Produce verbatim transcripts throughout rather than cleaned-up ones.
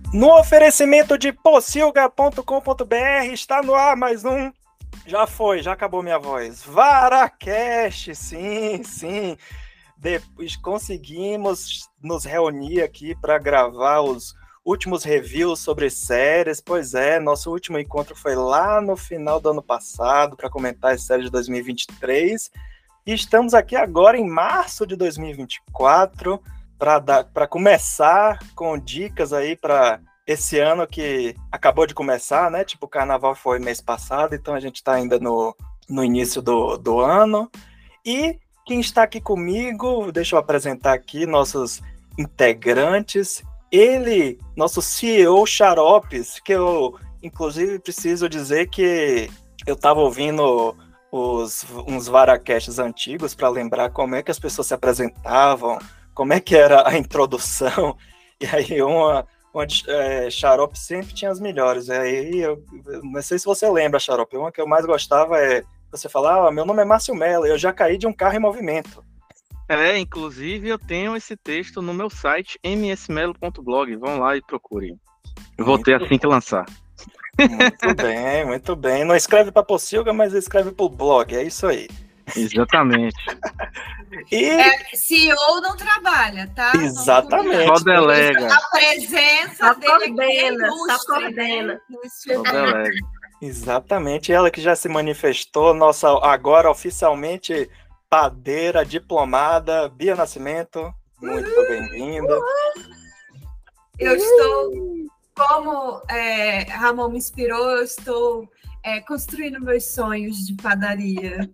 No oferecimento de pocilga ponto com ponto b r, está no ar mais um. Já foi, já acabou minha voz. Varacast, sim, sim. Depois conseguimos nos reunir aqui para gravar os últimos reviews sobre séries. Pois é, nosso último encontro foi lá no final do ano passado para comentar as séries de dois mil e vinte e três. E estamos aqui agora em março de dois mil e vinte e quatro para começar com dicas aí para esse ano que acabou de começar, né? Tipo, o carnaval foi mês passado, então a gente está ainda no, no início do, do ano. E quem está aqui comigo, deixa eu apresentar aqui nossos integrantes. Ele, nosso C E O Xaropes, que eu, inclusive, preciso dizer que eu estava ouvindo os, uns Varacasts antigos para lembrar como é que as pessoas se apresentavam, como é que era a introdução, e aí uma, uma é, Xarope sempre tinha as melhores. E aí eu, eu não sei se você lembra, Xarope, uma que eu mais gostava é você falar, ah, meu nome é Márcio Mello, eu já caí de um carro em movimento. É, inclusive eu tenho esse texto no meu site m s melo ponto blog, vão lá e procurem. Eu vou ter assim que lançar. Muito bem, muito bem. Não escreve para Pocilga, mas escreve para o blog, é isso aí. Exatamente. E... É, C E O não trabalha, tá? Exatamente. Só delega. A presença só dele coordena, ilustre, só coordena. Né? Só delega. Exatamente. Ela que já se manifestou, nossa agora oficialmente padeira, diplomada, Bia Nascimento. Muito uhum. bem-vinda. Eu estou, como é, Ramon me inspirou, eu estou é, construindo meus sonhos de padaria.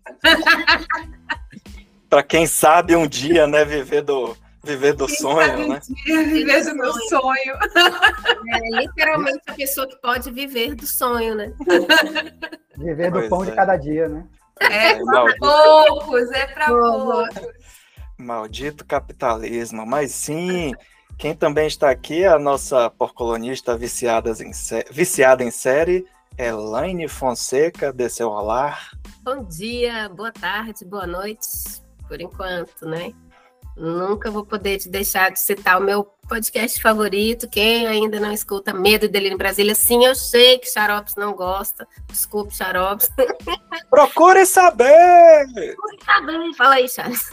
Para quem sabe um dia, né, viver do, viver do sonho, né? Um dia, viver do meu sonho. É literalmente a pessoa que pode viver do sonho, né? Viver do pois pão é. de cada dia, né? É, é para poucos, é para poucos. Maldito capitalismo. Mas sim, quem também está aqui é a nossa porcolonista viciada em, sé... viciada em série, Elaine Fonseca, de seu olá. Bom dia, boa tarde, boa noite, por enquanto, né? Nunca vou poder te deixar de citar o meu podcast favorito. Quem ainda não escuta Medo e Delírio em Brasília, sim, eu sei que Xaropes não gosta. Desculpe, Xaropes. Procure saber! Procure saber. Fala aí, Charles.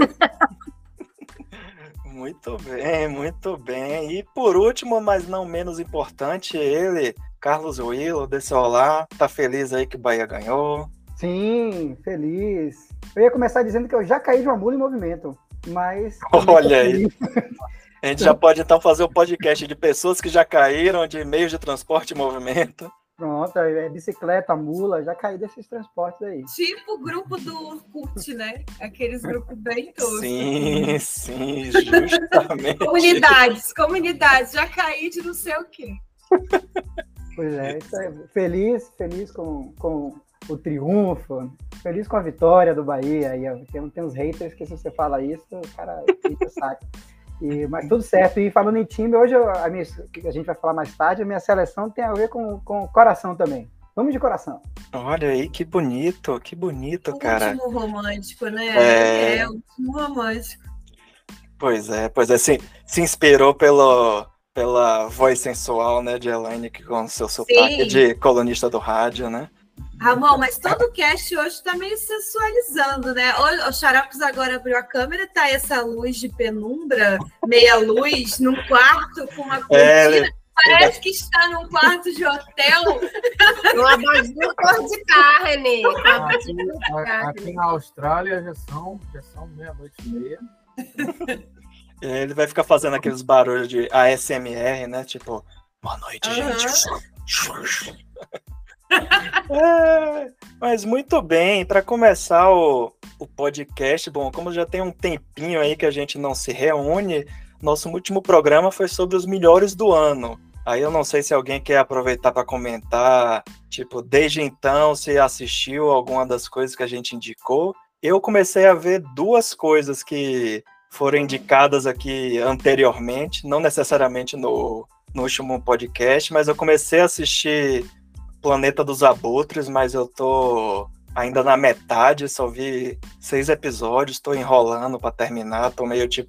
Muito bem, muito bem. E por último, mas não menos importante, ele, Carlos Willow, desse olá. Tá feliz aí que o Bahia ganhou? Sim, feliz. Eu ia começar dizendo que eu já caí de uma mula em movimento. Mas. Olha aí. A gente já pode então fazer o podcast de pessoas que já caíram de meios de transporte em movimento. Pronto, é bicicleta, mula, já caí desses transportes aí. Tipo o grupo do Orkut, né? Aqueles grupos bem toscos. Sim, sim, justamente. Comunidades, comunidades, já caí de não sei o quê. Pois é, isso aí. Feliz, feliz com, com o triunfo, feliz com a vitória do Bahia. E tem, tem uns haters que se você fala isso, o cara fica saco. E, mas tudo certo. E falando em time, hoje eu, a, minha, a gente vai falar mais tarde, a minha seleção tem a ver com, com coração também. Vamos de coração. Olha aí, que bonito, que bonito, cara. O último romântico, né? É, é o último romântico. Pois é, pois é, se, se inspirou pelo, pela voz sensual, né, de Elaine, com seu sotaque de colunista do rádio, né? Ramon, mas todo o cast hoje está meio sensualizando, né? O, o Xaropes agora abriu a câmera, tá essa luz de penumbra, meia luz, num quarto com uma cortina. É, Parece é. que está num quarto de hotel. Um abajur cor de carne. Aqui, aqui na Austrália já são, já são meia-noite e meia. Ele vai ficar fazendo aqueles barulhos de A S M R, né? Tipo, boa noite, uhum. gente. É, mas muito bem, para começar o, o podcast, bom, como já tem um tempinho aí que a gente não se reúne, nosso último programa foi sobre os melhores do ano. Aí eu não sei se alguém quer aproveitar para comentar, tipo, desde então, se assistiu alguma das coisas que a gente indicou. Eu comecei a ver duas coisas que foram indicadas aqui anteriormente, não necessariamente no, no último podcast, mas eu comecei a assistir Planeta dos Abutres, mas eu tô ainda na metade, só vi seis episódios, tô enrolando para terminar, tô meio tipo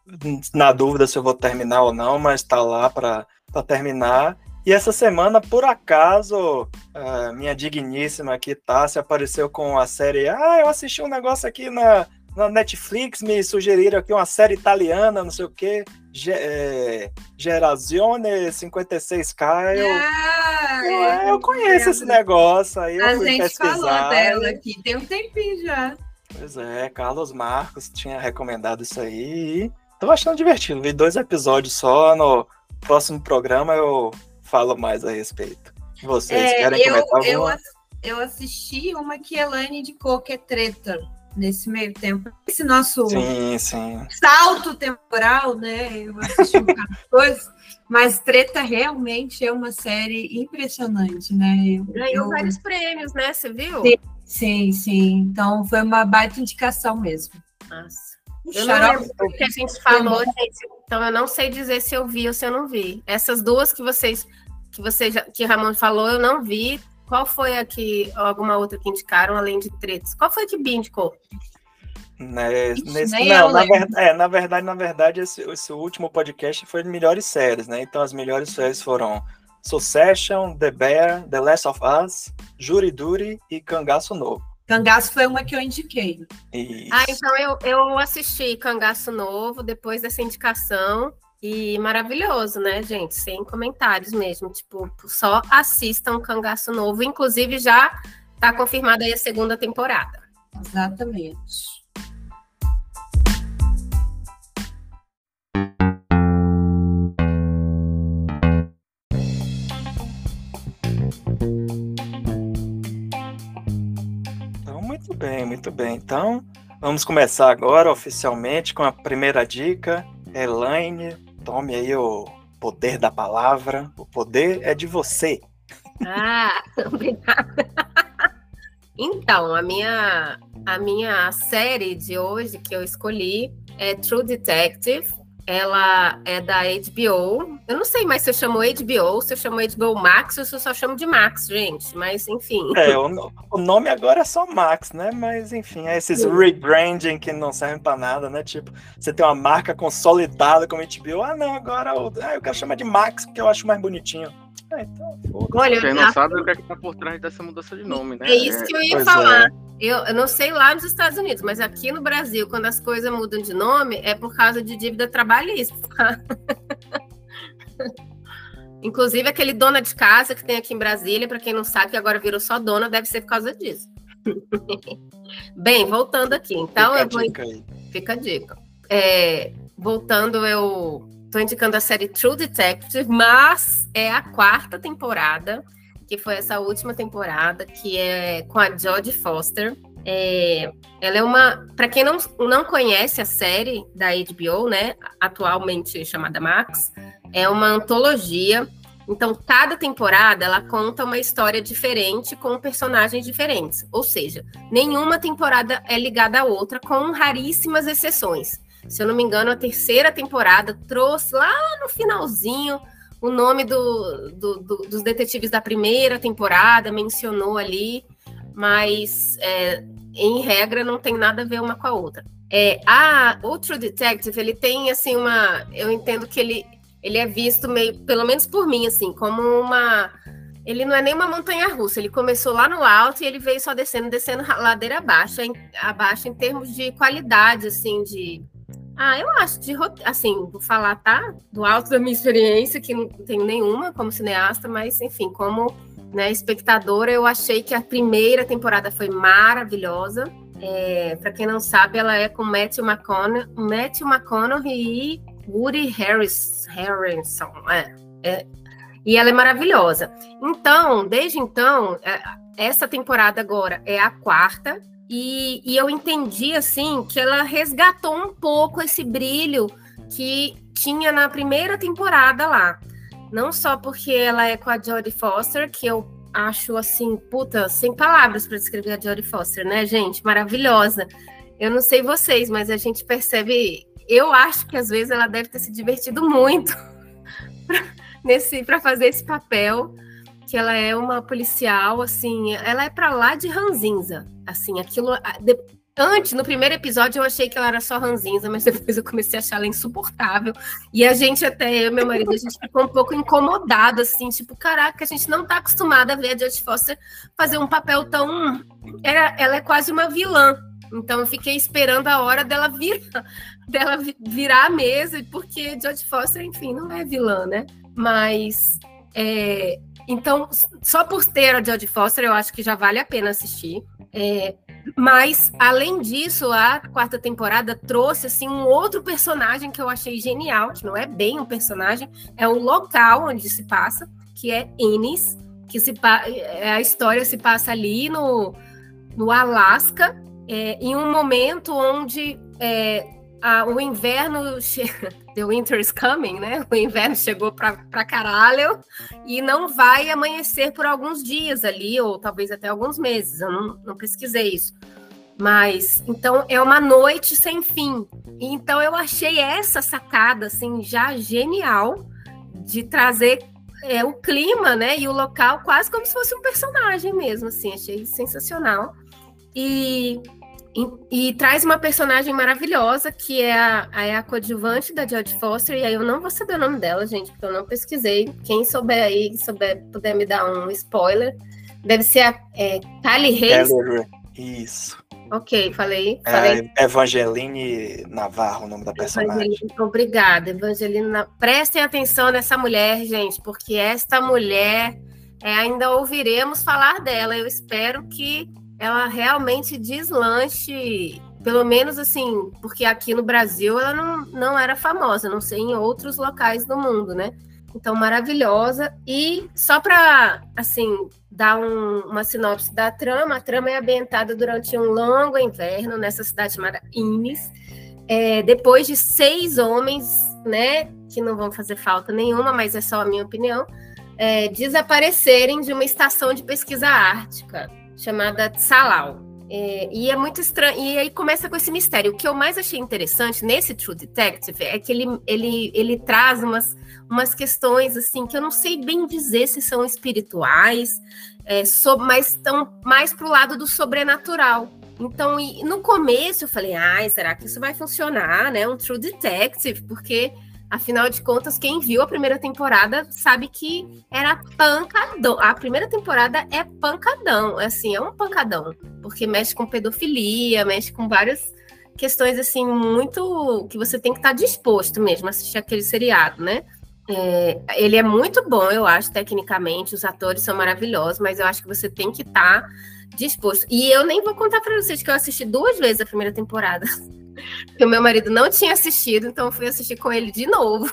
na dúvida se eu vou terminar ou não, mas tá lá para terminar. E essa semana, por acaso, a minha digníssima aqui, Tássia, apareceu com a série. Ah, eu assisti um negócio aqui na, na Netflix, me sugeriram aqui uma série italiana, não sei o quê, Ge, é, Gerazione cinquenta e seis K. Eu, ah, eu, é, eu conheço é, esse negócio, aí eu a fui gente pesquisar. Falou dela aqui, tem um tempinho já. Pois é, Carlos Marcos tinha recomendado isso aí e tô achando divertido. Vi dois episódios só, no próximo programa eu falo mais a respeito. Vocês é, querem eu, comentar eu, alguma? eu assisti uma que a Elaine indicou, que é Treta, nesse meio tempo. Esse nosso sim, sim. salto temporal, né? Eu assisti um bocado de coisa, mas Treta realmente é uma série impressionante, né? Eu, Ganhou eu... vários prêmios, né? Você viu? Sim, sim, sim. Então foi uma baita indicação mesmo. Nossa. O Eu xarope... não lembro o que a gente falou, gente. Então eu não sei dizer se eu vi ou se eu não vi. Essas duas que vocês, que vocês, que Ramon falou, eu não vi. Qual foi a que, alguma outra que indicaram, além de Tretas? Qual foi que Bia indicou? Né, Ixi, nesse, nem não, eu na, lembro. ver, é, na verdade, na verdade, esse, esse último podcast foi de melhores séries, né? Então as melhores séries foram Succession, The Bear, The Last of Us, Jury Duty e Cangaço Novo. Cangaço foi uma que eu indiquei. Isso. Ah, então eu, eu assisti Cangaço Novo depois dessa indicação. E maravilhoso, né, gente? Sem comentários mesmo. Tipo, só assistam Cangaço Novo. Inclusive, já tá confirmada aí a segunda temporada. Exatamente. Então, muito bem, muito bem. Então, vamos começar agora oficialmente com a primeira dica. Elaine, tome aí o poder da palavra. O poder é de você. Ah, obrigada. Então, a minha, a minha série de hoje que eu escolhi é True Detective. Ela é da H B O. Eu não sei mais se eu chamo H B O, se eu chamo H B O Max ou se eu só chamo de Max, gente. Mas, enfim. É, o, o nome agora é só Max, né? Mas, enfim, é esses Sim. rebranding que não servem pra nada, né? Tipo, você tem uma marca consolidada como H B O. Ah, não, agora eu, ah, eu quero chamar de Max porque eu acho mais bonitinho. Ah, então, Olha, quem não sabe o que é que tá por trás dessa mudança de nome, né? É isso que eu ia pois falar. É. Eu, eu não sei lá nos Estados Unidos, mas aqui no Brasil, quando as coisas mudam de nome, é por causa de dívida trabalhista. Inclusive, aquele dona de casa que tem aqui em Brasília, para quem não sabe, que agora virou só dona, deve ser por causa disso. Bem, voltando aqui. Então, Fica eu vou. a dica aí. Fica a dica. É, voltando, eu tô indicando a série True Detective, mas é a quarta temporada, que foi essa última temporada, que é com a Jodie Foster. É, ela é uma... Para quem não, não conhece a série da H B O, né, atualmente chamada Max, é uma antologia. Então, cada temporada, ela conta uma história diferente com personagens diferentes. Ou seja, nenhuma temporada é ligada à outra, com raríssimas exceções. Se eu não me engano, a terceira temporada trouxe lá no finalzinho o nome do, do, do, dos detetives da primeira temporada, mencionou ali, mas é, em regra não tem nada a ver uma com a outra. É, a, o True Detective, ele tem assim uma... Eu entendo que ele, ele é visto meio, pelo menos por mim, assim, como uma... Ele não é nem uma montanha-russa, ele começou lá no alto e ele veio só descendo, descendo ladeira abaixo, em, abaixo em termos de qualidade, assim, de... Ah, eu acho, de assim, vou falar, tá? Do alto da minha experiência, que não tenho nenhuma como cineasta, mas, enfim, como né, espectadora, eu achei que a primeira temporada foi maravilhosa. É, para quem não sabe, ela é com Matthew McConaughey, Matthew McConaughey e Woody Harris, Harrelson. É, é, e ela é maravilhosa. Então, desde então, é, essa temporada agora é a quarta. E, e eu entendi, assim, que ela resgatou um pouco esse brilho que tinha na primeira temporada lá. Não só porque ela é com a Jodie Foster, que eu acho, assim, puta, sem palavras para descrever a Jodie Foster, né, gente? Maravilhosa. Eu não sei vocês, mas a gente percebe... Eu acho que, às vezes, ela deve ter se divertido muito nesse, para fazer esse papel, que ela é uma policial, assim, ela é para lá de ranzinza. Assim, aquilo, Antes, no primeiro episódio, eu achei que ela era só ranzinza, mas depois eu comecei a achar ela insuportável. E a gente, até eu e meu marido, a gente ficou um pouco incomodado, assim, tipo, caraca, a gente não tá acostumada a ver a Jodie Foster fazer um papel tão... Era, ela é quase uma vilã. Então, eu fiquei esperando a hora dela virar, dela virar a mesa, porque Jodie Foster, enfim, não é vilã, né? Mas... É... Então, só por ter a Jodie Foster, eu acho que já vale a pena assistir. É... Mas, além disso, a quarta temporada trouxe assim, um outro personagem que eu achei genial, que não é bem um personagem, é o local onde se passa, que é Ennis, que se pa... a história se passa ali no, no Alasca, é, em um momento onde é, a, o inverno... Che... The winter is coming, né? O inverno chegou pra, pra caralho e não vai amanhecer por alguns dias ali, ou talvez até alguns meses. Eu não, não pesquisei isso. Mas, então, é uma noite sem fim. Então, eu achei essa sacada, assim, já genial de trazer é, o clima, né? E o local quase como se fosse um personagem mesmo, assim. Achei sensacional. E... E, e traz uma personagem maravilhosa, que é a, a, é a coadjuvante da Jodie Foster, e aí eu não vou saber o nome dela, gente, porque eu não pesquisei. Quem souber aí, souber, puder me dar um spoiler, deve ser a é, Callie Hayes. Isso. Ok, falei. falei. É Evangeline Navarro, o nome da personagem. Evangeline, obrigada, Evangeline. Prestem atenção nessa mulher, gente, porque esta mulher, é, ainda ouviremos falar dela. Eu espero que ela realmente deslanche, pelo menos assim, porque aqui no Brasil ela não, não era famosa, não sei em outros locais do mundo, né? Então, maravilhosa. E só para, assim, dar um, uma sinopse da trama, a trama é ambientada durante um longo inverno nessa cidade chamada Ennis, é, depois de seis homens, né, que não vão fazer falta nenhuma, mas é só a minha opinião, é, desaparecerem de uma estação de pesquisa ártica chamada Tsalau. É, e é muito estranho, e aí começa com esse mistério. O que eu mais achei interessante nesse True Detective é que ele, ele, ele traz umas, umas questões assim, que eu não sei bem dizer se são espirituais, é, so, mas estão mais pro lado do sobrenatural. Então, e, no começo eu falei, ai, será que isso vai funcionar, né? Um True Detective, porque afinal de contas, quem viu a primeira temporada sabe que era pancadão. A primeira temporada é pancadão, assim, é um pancadão, porque mexe com pedofilia, mexe com várias questões, assim, muito... que você tem que estar disposto mesmo a assistir aquele seriado, né? É, ele é muito bom, eu acho, tecnicamente, os atores são maravilhosos, mas eu acho que você tem que estar disposto. E eu nem vou contar para vocês que eu assisti duas vezes a primeira temporada. Que o meu marido não tinha assistido, então eu fui assistir com ele de novo.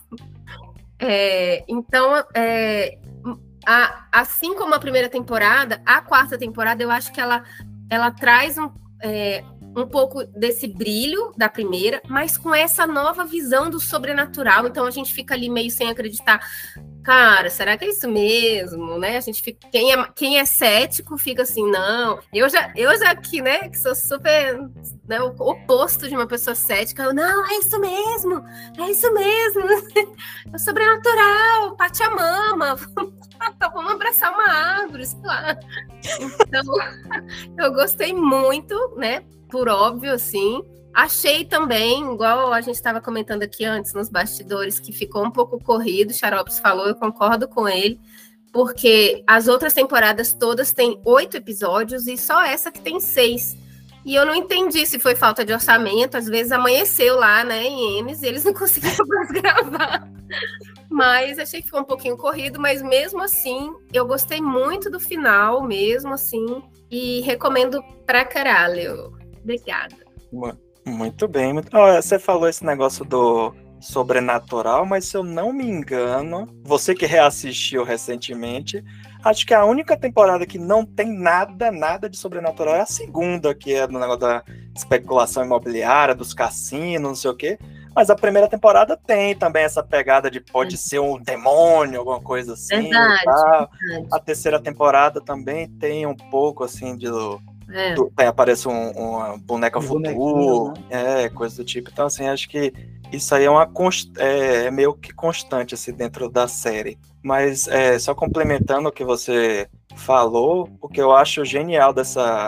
É, então, é, a, assim como a primeira temporada, a quarta temporada, eu acho que ela, ela traz um, é, um pouco desse brilho da primeira, mas com essa nova visão do sobrenatural. Então, a gente fica ali meio sem acreditar. Cara, será que é isso mesmo, né? A gente fica, quem é, quem é cético fica assim, não. Eu já, eu já aqui, né, que sou super, né, o oposto de uma pessoa cética, eu, não, é isso mesmo, é isso mesmo. É sobrenatural, Pachamama, vamos abraçar uma árvore, sei lá. Então, eu gostei muito, né, por óbvio, assim. Achei também, igual a gente estava comentando aqui antes nos bastidores, que ficou um pouco corrido, o Xaropes falou, eu concordo com ele, porque as outras temporadas todas têm oito episódios e só essa que tem seis. E eu não entendi se foi falta de orçamento, às vezes amanheceu lá, né, em Ennis, e eles não conseguiram mais gravar. Mas achei que ficou um pouquinho corrido, mas mesmo assim, eu gostei muito do final, mesmo assim, e recomendo pra caralho. Obrigada. Boa. Muito bem. Muito... Oh, você falou esse negócio do sobrenatural, mas se eu não me engano, você que reassistiu recentemente, acho que a única temporada que não tem nada, nada de sobrenatural é a segunda, que é no negócio da especulação imobiliária, dos cassinos, não sei o quê. Mas a primeira temporada tem também essa pegada de pode ser um demônio, alguma coisa assim. Verdade, e tal. verdade. A terceira temporada também tem um pouco assim de... É. Do, tem, aparece um, uma boneca Um futuro, né? é, coisa do tipo. Então, assim, acho que isso aí é, uma const, é, é meio que constante assim, dentro da série. Mas, é, só complementando o que você falou, o que eu acho genial dessa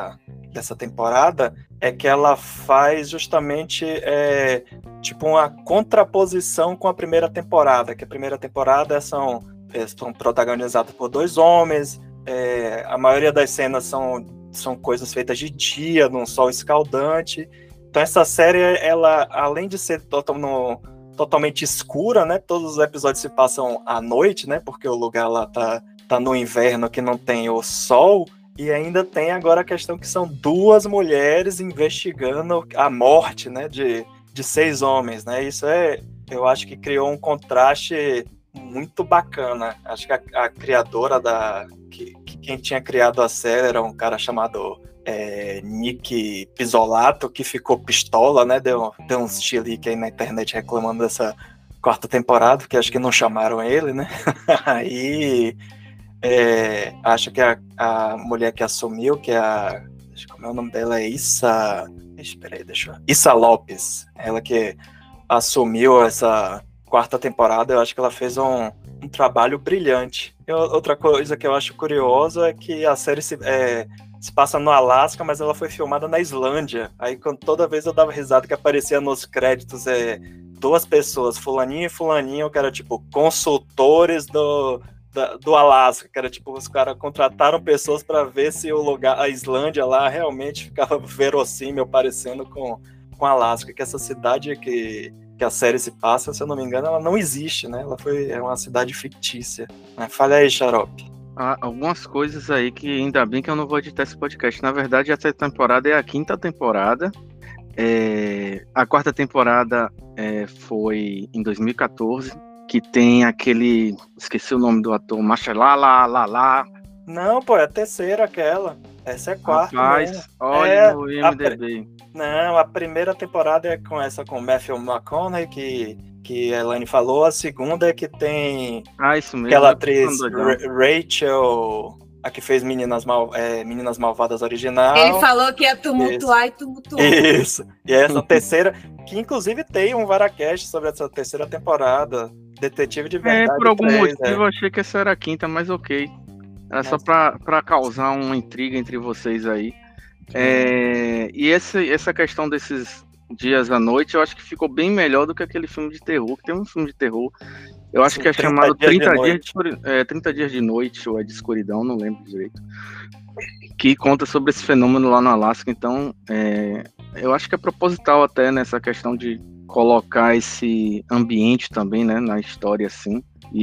dessa temporada é que ela faz justamente é, tipo uma contraposição com a primeira temporada, que a primeira temporada são, são protagonizadas por dois homens, é, a maioria das cenas são, são coisas feitas de dia, num sol escaldante. Então essa série, ela, além de ser total, no, totalmente escura, né, todos os episódios se passam à noite, né, porque o lugar lá tá, tá no inverno que não tem o sol. E ainda tem agora a questão que são duas mulheres investigando a morte, né, de, de seis homens, né? Isso é, eu acho que criou um contraste muito bacana. Acho que a, a criadora da... Que, que quem tinha criado a série era um cara chamado é, Nick Pizzolato, que ficou pistola, né? Deu, deu uns chilique aí na internet reclamando dessa quarta temporada, que acho que não chamaram ele, né? Aí... É, acho que a, a mulher que assumiu, que é a... Como é o nome dela? É Issa... Espera aí, deixa eu... Issa Lopes. Ela que assumiu essa quarta temporada, eu acho que ela fez um, um trabalho brilhante. E outra coisa que eu acho curioso é que a série se, é, se passa no Alasca, mas ela foi filmada na Islândia. Aí quando, toda vez eu dava risada que aparecia nos créditos é, duas pessoas, fulaninho e fulaninho, que era tipo consultores do... do Alasca, que era tipo, os caras contrataram pessoas para ver se o lugar, a Islândia lá realmente ficava verossímil, parecendo com, com Alasca, que essa cidade que, que a série se passa, se eu não me engano, ela não existe, né? Ela foi, é uma cidade fictícia. Né? Fala aí, Xarope. Há algumas coisas aí que ainda bem que eu não vou editar esse podcast. Na verdade, essa temporada é a quinta temporada. É, a quarta temporada é, foi em dois mil e catorze. Que tem aquele... Esqueci o nome do ator. Machalá, lá, lá, lá. Não, pô, é a terceira aquela. Essa é a quarta. Rapaz, mesmo. olha é no I M D B. A... Não, a primeira temporada é com essa com Matthew McConaughey, que, que a Elaine falou. A segunda é que tem... Ah, isso mesmo. Aquela atriz Ra- Rachel... A que fez Meninas, Mal, é, Meninas Malvadas original. Ele falou que ia tumultuar Isso. e tumultuou. Isso. E essa terceira, que inclusive tem um Varacast sobre essa terceira temporada. Detetive de Verdade. É, por algum três, motivo é. eu achei que essa era a quinta, mas ok. Era mas... só pra, pra causar uma intriga entre vocês aí. É, e esse, essa questão desses dias à noite, eu acho que ficou bem melhor do que aquele filme de terror. Que tem um filme de terror, eu acho Sim, que é chamado trinta dias de, é, trinta dias de Noite, ou é de Escuridão, não lembro direito. Que conta sobre esse fenômeno lá no Alasca. Então, é, eu acho que é proposital até nessa questão de colocar esse ambiente também, né, na história, assim.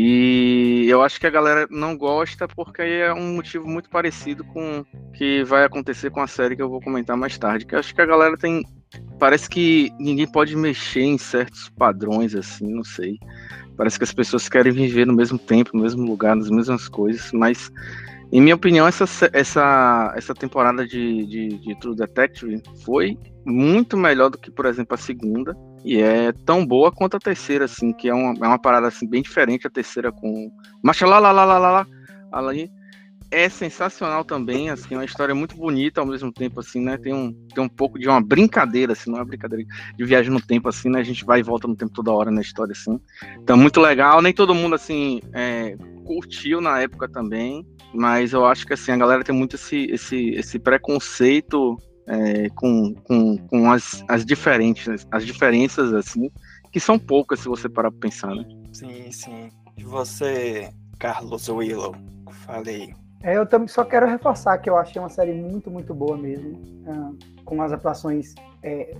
E eu acho que a galera não gosta porque é um motivo muito parecido com o que vai acontecer com a série que eu vou comentar mais tarde. Que eu acho que a galera tem... Parece que ninguém pode mexer em certos padrões, assim, não sei. Parece que as pessoas querem viver no mesmo tempo, no mesmo lugar, nas mesmas coisas, mas... Em minha opinião, essa, essa, essa temporada de, de, de True Detective foi muito melhor do que, por exemplo, a segunda. E é tão boa quanto a terceira, assim, que é uma, é uma parada assim, bem diferente. A terceira com... Machalá, lá, lá, lá, lá, lá, ali. É sensacional também, assim, uma história muito bonita ao mesmo tempo, assim, né? Tem um, tem um pouco de uma brincadeira, assim, não é uma brincadeira de viagem no tempo, assim, né? A gente vai e volta no tempo toda hora na história, assim. Então, muito legal. Nem todo mundo, assim, é, curtiu na época também, mas eu acho que, assim, a galera tem muito esse, esse, esse preconceito é, com, com, com as, as diferentes, as diferenças, assim, que são poucas, se você parar pra pensar, né? Sim, sim. E você, Carlos Willow? Falei. É, eu também só quero reforçar que eu achei uma série muito, muito boa mesmo, uh, com as atuações, é,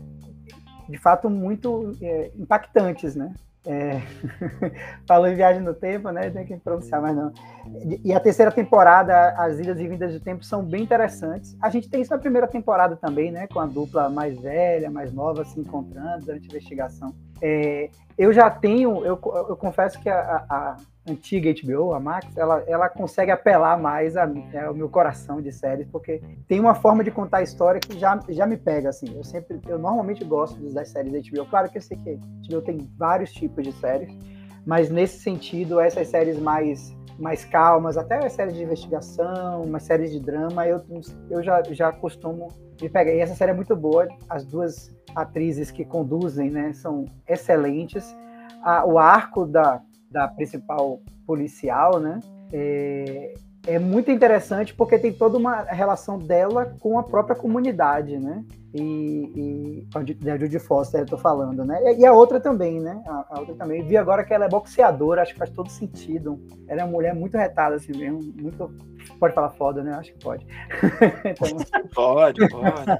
de fato, muito é, impactantes, né? É... Falou em Viagem no Tempo, né? Tem que pronunciar mais não. E a terceira temporada, as idas e vindas do tempo são bem interessantes. A gente tem isso na primeira temporada também, né? Com a dupla mais velha, mais nova se encontrando durante a investigação. É, eu já tenho, eu, eu confesso que a, a antiga H B O, a Max, ela, ela consegue apelar mais a, é, ao meu coração de séries, porque tem uma forma de contar a história que já, já me pega, assim. Eu sempre, eu normalmente gosto das séries da H B O. Claro que eu sei que a H B O tem vários tipos de séries, mas nesse sentido, essas séries mais, mais calmas, até as séries de investigação, umas séries de drama, eu, eu já, já costumo me pegar. E essa série é muito boa, as duas atrizes que conduzem, né, são excelentes. A, o arco da da principal policial, né? É, é muito interessante porque tem toda uma relação dela com a própria comunidade, né? E, e a Judy Foster, eu tô falando, né? E a outra também, né? A, a outra também. Vi agora que ela é boxeadora, acho que faz todo sentido. Ela é uma mulher muito retada, assim mesmo. Muito... Pode falar foda, né? Acho que pode. Então... Pode, pode.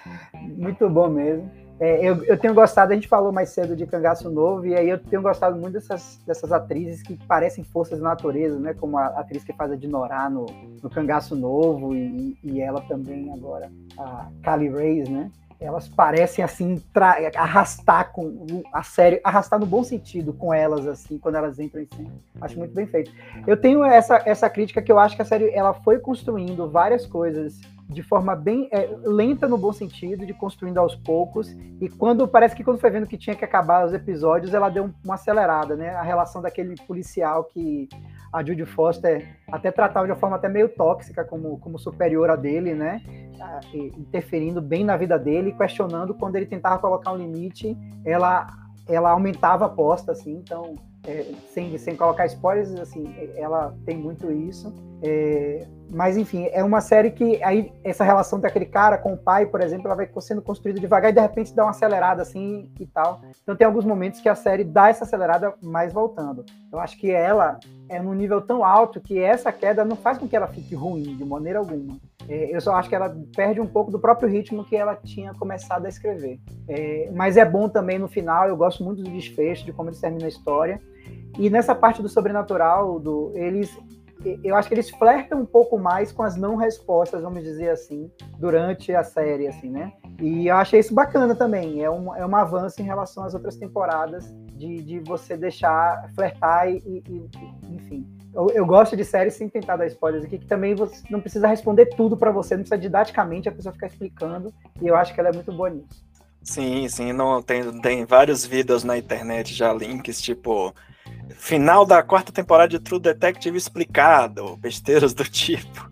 Muito bom mesmo. É, eu, eu tenho gostado, a gente falou mais cedo de Cangaço Novo, e aí eu tenho gostado muito dessas, dessas atrizes que parecem forças da natureza, né? Como a atriz que faz a Dinorah no, no Cangaço Novo, e, e ela também agora, a Kali Reis, né? Elas parecem, assim, tra- arrastar com a série, arrastar no bom sentido com elas, assim, quando elas entram em cena. Acho muito bem feito. Eu tenho essa, essa crítica que eu acho que a série ela foi construindo várias coisas de forma bem é, lenta no bom sentido, de construindo aos poucos, e quando parece que quando foi vendo que tinha que acabar os episódios, ela deu uma acelerada, né? A relação daquele policial que a Judy Foster até tratava de uma forma até meio tóxica como, como superior a dele, né? Interferindo bem na vida dele, questionando quando ele tentava colocar um limite, ela, ela aumentava a aposta, assim, então, é, sem, sem colocar spoilers, assim, ela tem muito isso. É, mas, enfim, é uma série que aí essa relação daquele cara com o pai, por exemplo, ela vai sendo construída devagar e de repente dá uma acelerada assim e tal. Então tem alguns momentos que a série dá essa acelerada, mais voltando. Eu acho que ela é num nível tão alto que essa queda não faz com que ela fique ruim de maneira alguma. É, eu só acho que ela perde um pouco do próprio ritmo que ela tinha começado a escrever. É, mas é bom também no final, eu gosto muito do desfecho, de como eles terminam a história. E nessa parte do sobrenatural, do, eles... eu acho que eles flertam um pouco mais com as não respostas, vamos dizer assim, durante a série, assim, né? E eu achei isso bacana também, é um, é um avanço em relação às outras temporadas, de, de você deixar flertar e, e, e enfim. Eu, eu gosto de séries sem tentar dar spoilers aqui, que também você não precisa responder tudo para você, não precisa didaticamente a pessoa ficar explicando, e eu acho que ela é muito boa nisso. Sim, sim, não, tem, tem vários vídeos na internet já, links, tipo... final da quarta temporada de True Detective explicado, besteiras do tipo.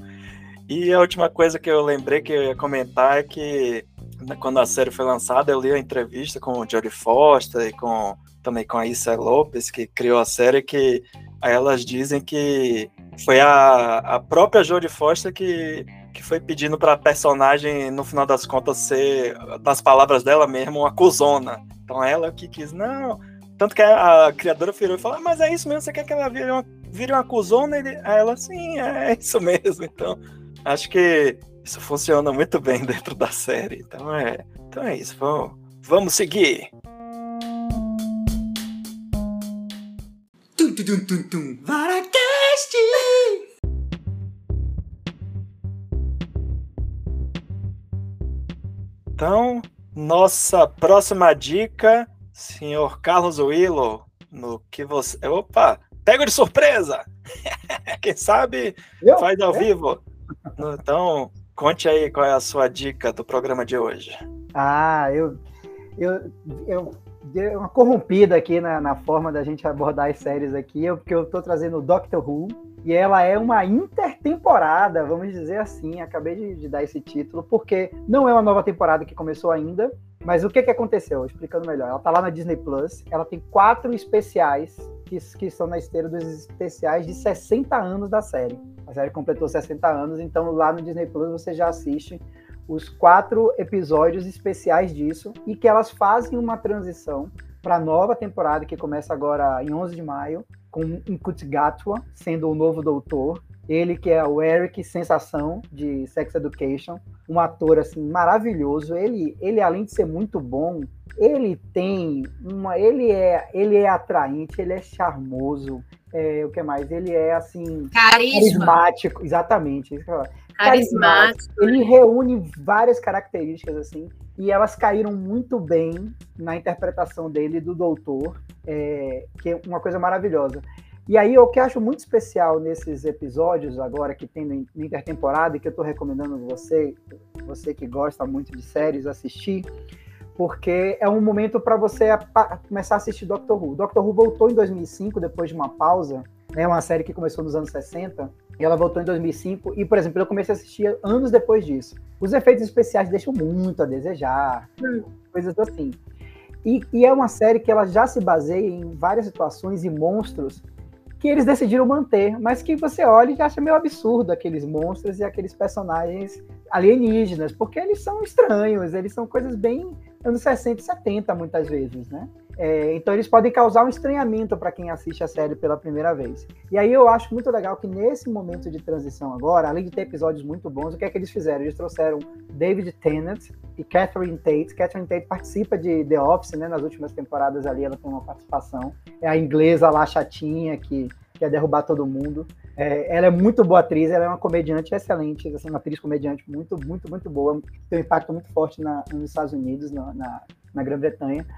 E a última coisa que eu lembrei que eu ia comentar é que quando a série foi lançada, eu li a entrevista com o Jodie Foster e com, também com a Issa Lopes, que criou a série, que aí elas dizem que foi a, a própria Jodie Foster que, que foi pedindo para a personagem, no final das contas, ser, nas palavras dela mesmo, uma cuzona. Então ela que quis, não... Tanto que a, a criadora virou e falou, ah, mas é isso mesmo, você quer que ela vire uma, vire uma cuzona? Ele, aí ela, sim, é isso mesmo. Então, acho que isso funciona muito bem dentro da série. Então é, então é isso, vamos, vamos seguir. Tum, tum, tum, tum, tum. Varacast! Então, nossa próxima dica... Senhor Carlos Willow, no que você... Opa, pego de surpresa! Quem sabe eu? faz ao é? vivo. Então, conte aí qual é a sua dica do programa de hoje. Ah, eu... eu, eu dei uma corrompida aqui na, na forma da gente abordar as séries aqui, eu, porque eu estou trazendo o Doctor Who, e ela é uma intertemporada, vamos dizer assim, acabei de, de dar esse título, porque não é uma nova temporada que começou ainda, mas o que, que aconteceu? Explicando melhor, ela tá lá na Disney Plus, ela tem quatro especiais que, que estão na esteira dos especiais de sessenta anos da série. A série completou sessenta anos, então lá no Disney Plus você já assiste os quatro episódios especiais disso, e que elas fazem uma transição para a nova temporada que começa agora em onze de maio, com Nkut Gatwa sendo o novo doutor, ele que é o Eric Sensação de Sex Education, um ator assim maravilhoso. Ele, ele além de ser muito bom, ele tem uma, ele é, ele é atraente, ele é charmoso. É, o que mais? Ele é assim Carisma. carismático, exatamente. Isso que eu carismático. carismático. Ele reúne várias características assim. E elas caíram muito bem na interpretação dele do doutor, é, que é uma coisa maravilhosa. E aí, o que eu acho muito especial nesses episódios agora que tem na intertemporada, e que eu estou recomendando você, você que gosta muito de séries, assistir, porque é um momento para você a, começar a assistir Doctor Who. Doctor Who voltou em dois mil e cinco, depois de uma pausa, é uma série que começou nos anos sessenta, e ela voltou em dois mil e cinco, e, por exemplo, eu comecei a assistir anos depois disso. Os efeitos especiais deixam muito a desejar, hum. coisas assim. E, e é uma série que ela já se baseia em várias situações e monstros que que eles decidiram manter, mas que você olha e acha meio absurdo aqueles monstros e aqueles personagens alienígenas, porque eles são estranhos, eles são coisas bem anos sessenta e setenta, muitas vezes, né? É, então eles podem causar um estranhamento para quem assiste a série pela primeira vez. E aí eu acho muito legal que nesse momento de transição agora, além de ter episódios muito bons, o que é que eles fizeram? Eles trouxeram David Tennant e Catherine Tate. Catherine Tate participa de The Office, né? Nas últimas temporadas ali ela tem uma participação. É a inglesa lá chatinha que quer derrubar todo mundo. É, ela é muito boa atriz, ela é uma comediante excelente, assim, uma atriz comediante muito, muito, muito boa, tem um impacto muito forte na, nos Estados Unidos, na, na, na Grã-Bretanha.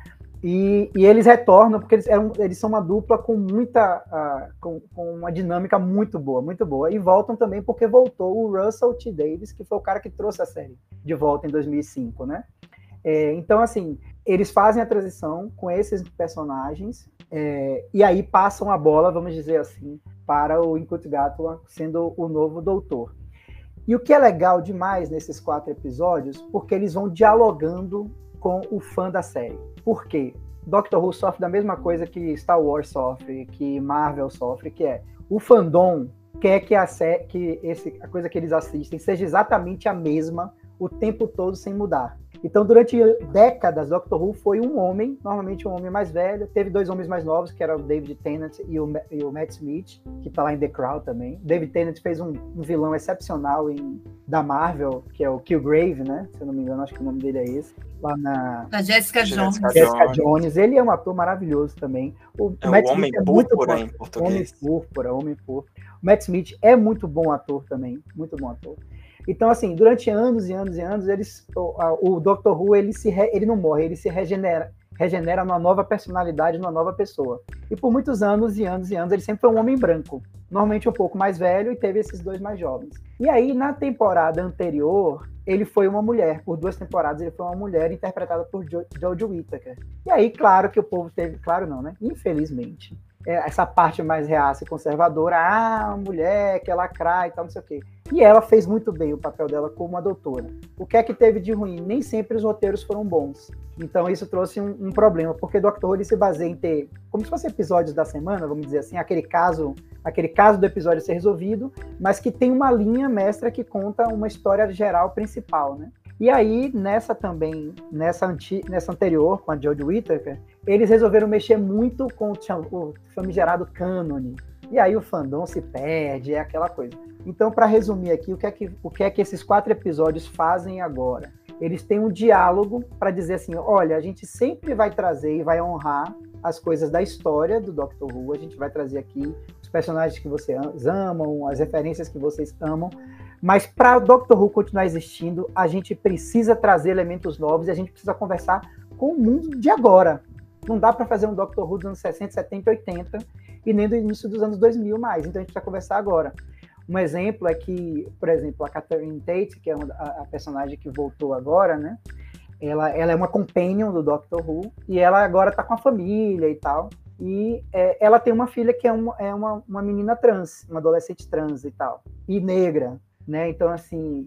E, e eles retornam porque eles, eram, eles são uma dupla com muita uh, com, com uma dinâmica muito boa, muito boa. E voltam também porque voltou o Russell T. Davies, que foi o cara que trouxe a série de volta em dois mil e cinco, né? É, então, assim, eles fazem a transição com esses personagens é, e aí passam a bola, vamos dizer assim, para o Incut Gatwa sendo o novo doutor. E o que é legal demais nesses quatro episódios, porque eles vão dialogando com o fã da série. Por quê? Doctor Who sofre da mesma coisa que Star Wars sofre, que Marvel sofre, que é o fandom quer que a, sé- que esse, a coisa que eles assistem seja exatamente a mesma o tempo todo sem mudar. Então, durante décadas, Doctor Who foi um homem, normalmente um homem mais velho. Teve dois homens mais novos, que eram o David Tennant e o, e o Matt Smith, que está lá em The Crown também. David Tennant fez um, um vilão excepcional em, da Marvel, que é o Killgrave, né? Se eu não me engano, acho que o nome dele é esse. Lá na... A Jessica Jones. Jessica Jones. Ele é um ator maravilhoso também. O, é o Matt o Homem Smith é Púrpura muito em português. Homem Púrpura, Homem Púrpura. O Matt Smith é muito bom ator também, muito bom ator. Então, assim, durante anos e anos e anos, eles, o, o doutor Who, ele, se re, ele não morre, ele se regenera, regenera numa nova personalidade, numa nova pessoa. E por muitos anos e anos e anos, ele sempre foi um homem branco, normalmente um pouco mais velho, e teve esses dois mais jovens. E aí, na temporada anterior, ele foi uma mulher. Por duas temporadas, ele foi uma mulher interpretada por jo, Jodie Whittaker. E aí, claro que o povo teve... Claro não, né? Infelizmente. Essa parte mais reaça e conservadora, ah, uma mulher que ela lacrar e tal, não sei o quê. E ela fez muito bem o papel dela como uma doutora. O que é que teve de ruim? Nem sempre os roteiros foram bons. Então isso trouxe um, um problema, porque Doctor Who ele se baseia em ter, como se fossem episódios da semana, vamos dizer assim, aquele caso, aquele caso do episódio ser resolvido, mas que tem uma linha mestra que conta uma história geral principal, né? E aí, nessa também, nessa, anti, nessa anterior, com a Jodie Whittaker, eles resolveram mexer muito com o, o famigerado cânone. E aí o fandom se perde, é aquela coisa. Então, para resumir aqui, o que, é que, o que é que esses quatro episódios fazem agora? Eles têm um diálogo para dizer assim, olha, a gente sempre vai trazer e vai honrar as coisas da história do Doctor Who, a gente vai trazer aqui os personagens que vocês amam, as referências que vocês amam, mas para o Doctor Who continuar existindo, a gente precisa trazer elementos novos e a gente precisa conversar com o mundo de agora. Não dá para fazer um Doctor Who dos anos sessenta, setenta, oitenta e nem do início dos anos dois mil mais, então a gente precisa conversar agora. Um exemplo é que, por exemplo, a Catherine Tate, que é uma, a, a personagem que voltou agora, né? Ela, ela é uma companion do Doctor Who e ela agora está com a família e tal. E é, ela tem uma filha que é, uma, é uma, uma menina trans, uma adolescente trans e tal, e negra, né? Então, assim,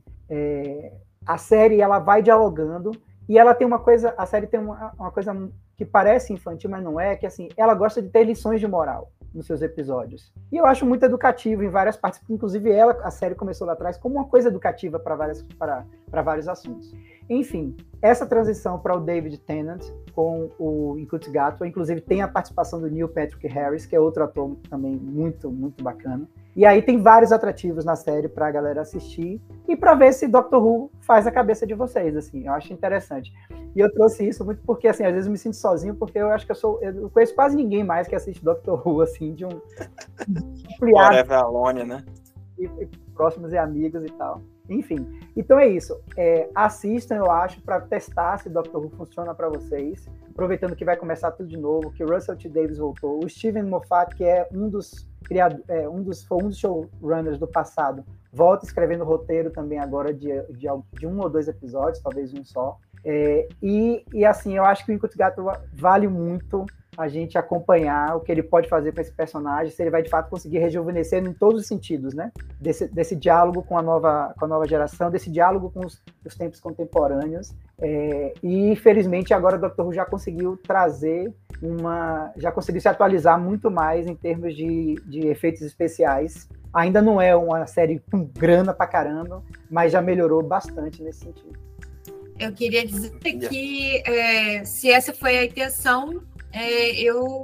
é, a série ela vai dialogando e ela tem uma coisa, a série tem uma, uma coisa que parece infantil, mas não é, que assim, ela gosta de ter lições de moral nos seus episódios. E eu acho muito educativo em várias partes, inclusive ela, a série começou lá atrás como uma coisa educativa para várias para, para vários assuntos. Enfim, essa transição para o David Tennant com o Incut Gatwa, inclusive tem a participação do Neil Patrick Harris, que é outro ator também muito, muito bacana. E aí tem vários atrativos na série para a galera assistir e para ver se Doctor Who faz a cabeça de vocês, assim, eu acho interessante. E eu trouxe isso muito porque, assim, às vezes eu me sinto sozinho, porque eu acho que eu sou, eu conheço quase ninguém mais que assiste Doctor Who, assim, de um ampliado. Forever Alone, né? E, e próximos e amigos e tal. Enfim, então é isso. É, assistam, eu acho, para testar se Doctor Who funciona para vocês. Aproveitando que vai começar tudo de novo, que o Russell T. Davies voltou, o Steven Moffat, que é um dos criado, é, um dos foi um dos showrunners do passado, volta escrevendo roteiro também agora de, de, de um ou dois episódios, talvez um só. É, e, e assim, eu acho que o Incut Gatwa vale muito a gente acompanhar o que ele pode fazer para esse personagem, se ele vai de fato conseguir rejuvenescer em todos os sentidos, né? Desse, desse diálogo com a nova, com a nova geração, desse diálogo com os, os tempos contemporâneos. É, e felizmente agora o doutor Who já conseguiu trazer uma, já conseguiu se atualizar muito mais em termos de, de efeitos especiais. Ainda não é uma série com grana pra caramba, mas já melhorou bastante nesse sentido. Eu queria dizer que é, se essa foi a intenção, é, eu...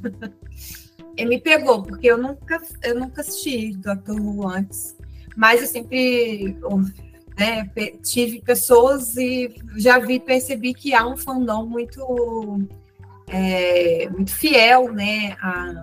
eu me pegou, porque eu nunca, eu nunca assisti doutor Who antes, mas eu sempre né, tive pessoas e já vi, percebi que há um fandom muito, é, muito fiel, né, à,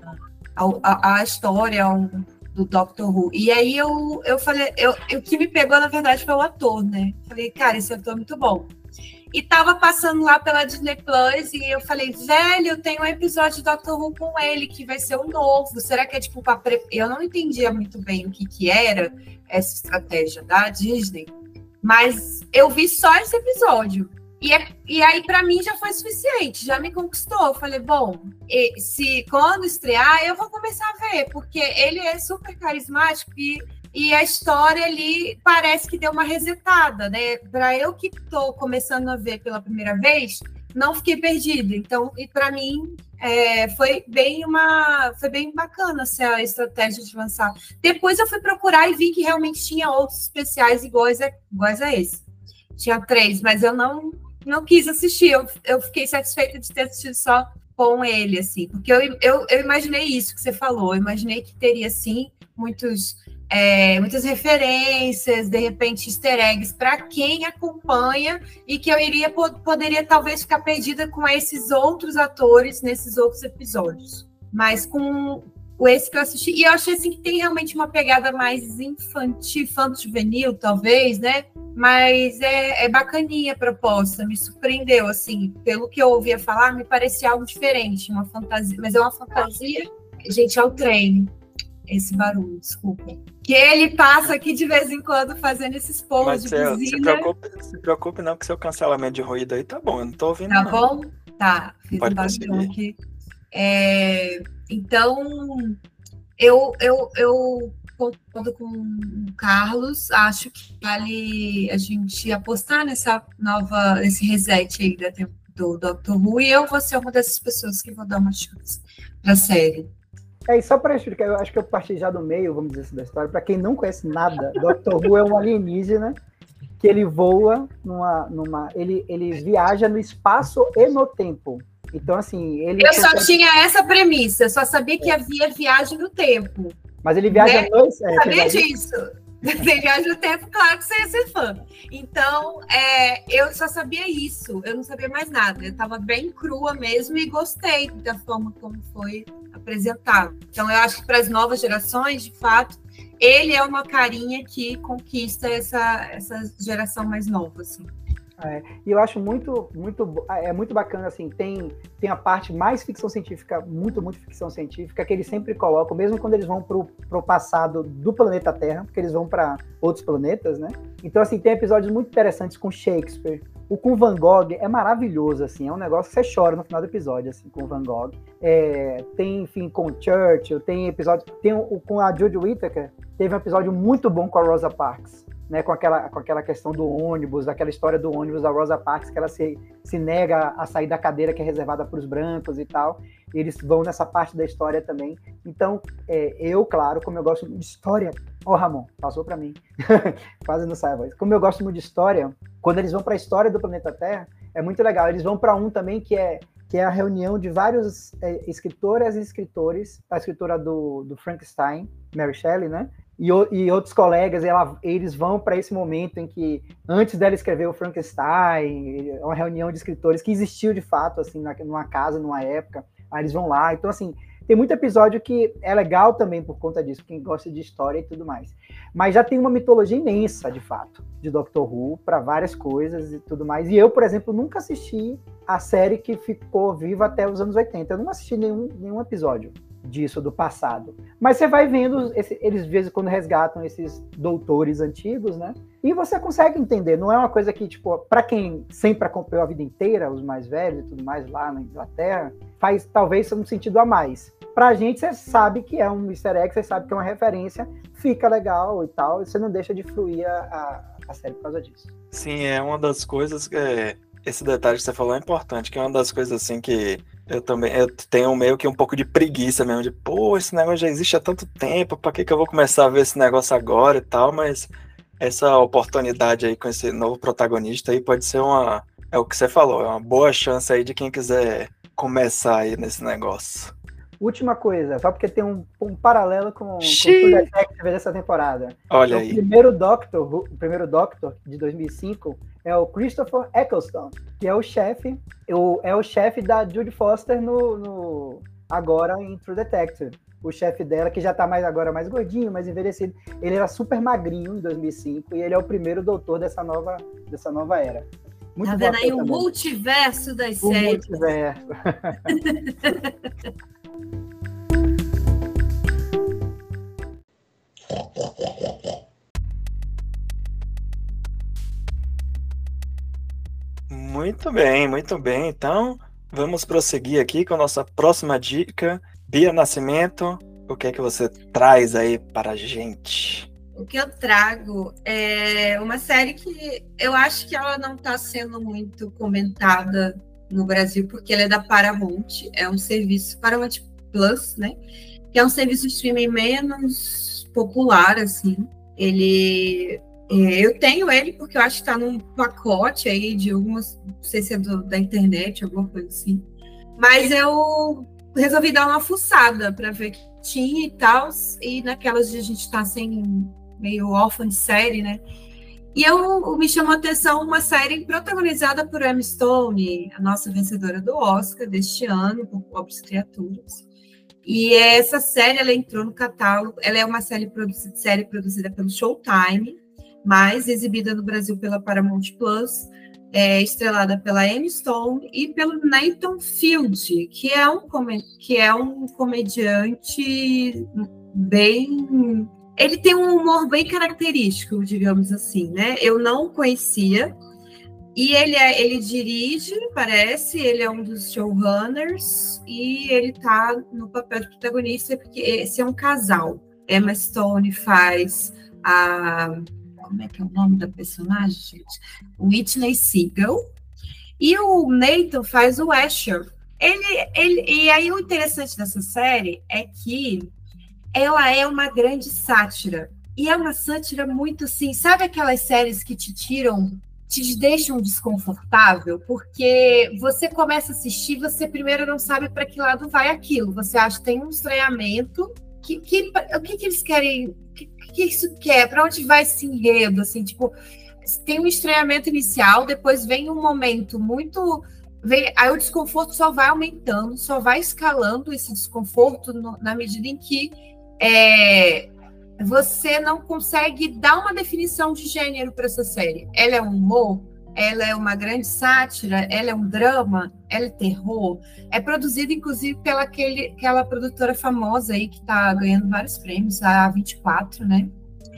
à, à história, ao, do Doctor Who. E aí eu, eu falei, eu, o que me pegou, na verdade, foi o ator, né? Falei, cara, esse ator é muito bom. E tava passando lá pela Disney Plus e eu falei, velho, eu tenho um episódio de Doctor Who com ele, que vai ser o novo. Será que é tipo pra pre... Eu não entendia muito bem o que que era essa estratégia da Disney, mas eu vi só esse episódio. E, é, e aí, para mim, já foi suficiente, já me conquistou. Eu falei, bom, e, se quando estrear, eu vou começar a ver, porque ele é super carismático e, e a história ali parece que deu uma resetada, né? Para eu que estou começando a ver pela primeira vez, não fiquei perdida. Então, e para mim, é, foi, bem uma, foi bem bacana essa estratégia de lançar. Depois eu fui procurar e vi que realmente tinha outros especiais iguais a, iguais a esse. Tinha três, mas eu não... não quis assistir, eu, eu fiquei satisfeita de ter assistido só com ele, assim, porque eu, eu, eu imaginei isso que você falou, eu imaginei que teria, sim, muitos, é, muitas referências, de repente, easter eggs para quem acompanha e que eu iria, poderia talvez ficar perdida com esses outros atores nesses outros episódios, mas com esse que eu assisti, e eu achei assim que tem realmente uma pegada mais infantil, infanto-juvenil, talvez, né? Mas é, é bacaninha a proposta, me surpreendeu, assim, pelo que eu ouvia falar, me parecia algo diferente, uma fantasia, mas é uma fantasia, gente, é o trem, esse barulho, desculpa. Que ele passa aqui de vez em quando fazendo esses polos de Mas, buzina. Se preocupe, se preocupe não, que seu cancelamento de ruído aí tá bom, eu não tô ouvindo Tá não. bom? Tá, fiz Pode um barulhão prosseguir. aqui. É, então, eu, eu, eu concordo com o Carlos, acho que vale a gente apostar nessa nova, nesse reset aí da, do doutor Who, e eu vou ser uma dessas pessoas que vou dar uma chance para a série. É, e só para explicar, eu acho que eu parti já do meio, vamos dizer assim, da história, para quem não conhece nada, doutor Who é um alienígena que ele voa numa... numa ele, ele viaja no espaço e no tempo. Então, assim, ele... Eu só tinha essa premissa, eu só sabia que havia viagem no tempo. Mas ele viaja né? dois... É, Sabia viaja... disso. Tem viagem no tempo, claro que você ia ser fã. Então, é, eu só sabia isso, eu não sabia mais nada. Eu estava bem crua mesmo e gostei da forma como foi apresentado. Então, eu acho que para as novas gerações, de fato, ele é uma carinha que conquista essa, essa geração mais nova, assim. É, e eu acho muito, muito, é muito bacana, assim, tem, tem a parte mais ficção científica, muito, muito ficção científica, que eles sempre colocam, mesmo quando eles vão pro, pro passado do planeta Terra, porque eles vão para outros planetas, né? Então, assim, tem episódios muito interessantes com Shakespeare. O com Van Gogh é maravilhoso, assim, é um negócio que você chora no final do episódio, assim, com Van Gogh. É, tem, enfim, com Churchill, tem episódio, tem o, com a Jodie Whittaker, teve um episódio muito bom com a Rosa Parks. Né, com, aquela, com aquela questão do ônibus, daquela história do ônibus da Rosa Parks, que ela se, se nega a sair da cadeira que é reservada para os brancos e tal, e eles vão nessa parte da história também. Então, é, eu, claro, como eu gosto muito de história... Ó, oh, Ramon, passou para mim. Quase não sai a voz. Como eu gosto muito de história, quando eles vão para a história do planeta Terra, é muito legal. Eles vão para um também que é, que é a reunião de vários é, escritoras e escritores, a escritora do, do Frankenstein, Mary Shelley, né? E, e outros colegas, ela, eles vão para esse momento em que, antes dela escrever o Frankenstein, é uma reunião de escritores que existiu de fato, assim, na, numa casa, numa época, aí eles vão lá. Então, assim, tem muito episódio que é legal também por conta disso, quem gosta de história e tudo mais. Mas já tem uma mitologia imensa, de fato, de Doctor Who, para várias coisas e tudo mais. E eu, por exemplo, nunca assisti a série que ficou viva até os anos oitenta. Eu não assisti nenhum, nenhum episódio disso do passado. Mas você vai vendo, esse, eles de vez em quando resgatam esses doutores antigos, né? E você consegue entender, não é uma coisa que, tipo, para quem sempre acompanhou a vida inteira, os mais velhos e tudo mais lá na Inglaterra, faz talvez um sentido a mais. Pra gente, você sabe que é um easter egg, você sabe que é uma referência, fica legal e tal, e você não deixa de fluir a, a, a série por causa disso. Sim, é uma das coisas que... É, esse detalhe que você falou é importante, que é uma das coisas assim que eu também eu tenho meio que um pouco de preguiça mesmo, de pô, esse negócio já existe há tanto tempo, pra que que eu vou começar a ver esse negócio agora e tal, mas essa oportunidade aí com esse novo protagonista aí pode ser uma, é o que você falou, é uma boa chance aí de quem quiser começar aí nesse negócio. Última coisa, só porque tem um, um paralelo com, com o True Detective dessa temporada. Olha o aí. Primeiro Doctor, o primeiro Doctor de dois mil e cinco é o Christopher Eccleston, que é o chefe, é o chefe da Judy Foster no, no agora em True Detective. O chefe dela, que já tá mais agora mais gordinho, mais envelhecido, ele era super magrinho em dois mil e cinco e ele é o primeiro doutor dessa nova, dessa nova era. Muito tá vendo aí o multiverso das o séries. Multiverso. Muito bem, muito bem. Então, vamos prosseguir aqui com a nossa próxima dica. Bia Nascimento, o que é que você traz aí para a gente? O que eu trago é uma série que eu acho que ela não está sendo muito comentada no Brasil, porque ela é da Paramount, é um serviço Paramount Plus, né? Que é um serviço de streaming menos popular, assim. Ele... Eu tenho ele porque eu acho que está num pacote aí de algumas, não sei se é do, da internet, alguma coisa assim. Mas eu resolvi dar uma fuçada para ver que tinha e tal, e naquelas de a gente está sem meio órfã de série, né? E eu me chamou a atenção uma série protagonizada por Emma Stone, a nossa vencedora do Oscar deste ano, por Pobres Criaturas. E essa série, ela entrou no catálogo, ela é uma série produzida, série produzida pelo Showtime, mas exibida no Brasil pela Paramount Plus, é, estrelada pela Emma Stone e pelo Nathan Field, que é um, que é um comediante bem... Ele tem um humor bem característico, digamos assim, né? Eu não conhecia. E ele, é, ele dirige, parece, ele é um dos showrunners e ele tá no papel de protagonista, porque esse é um casal. Emma Stone faz a... Como é que é o nome da personagem, gente? Whitney Segal. E o Nathan faz o Asher. Ele, ele, e aí o interessante dessa série é que ela é uma grande sátira. E é uma sátira muito assim, sabe aquelas séries que te tiram, te deixam desconfortável? Porque você começa a assistir, você primeiro não sabe para que lado vai aquilo. Você acha que tem um estranhamento. Que, que, o que, que eles querem? O que, que isso quer? Para onde vai esse enredo? Assim, tipo, tem um estranhamento inicial, depois vem um momento muito... Vem, aí o desconforto só vai aumentando, só vai escalando esse desconforto no, na medida em que é, você não consegue dar uma definição de gênero para essa série. Ela é um humor? Ela é uma grande sátira? Ela é um drama? Ela é terror? É produzida, inclusive, pela aquele, aquela produtora famosa aí que está ganhando vários prêmios, a vinte e quatro, né?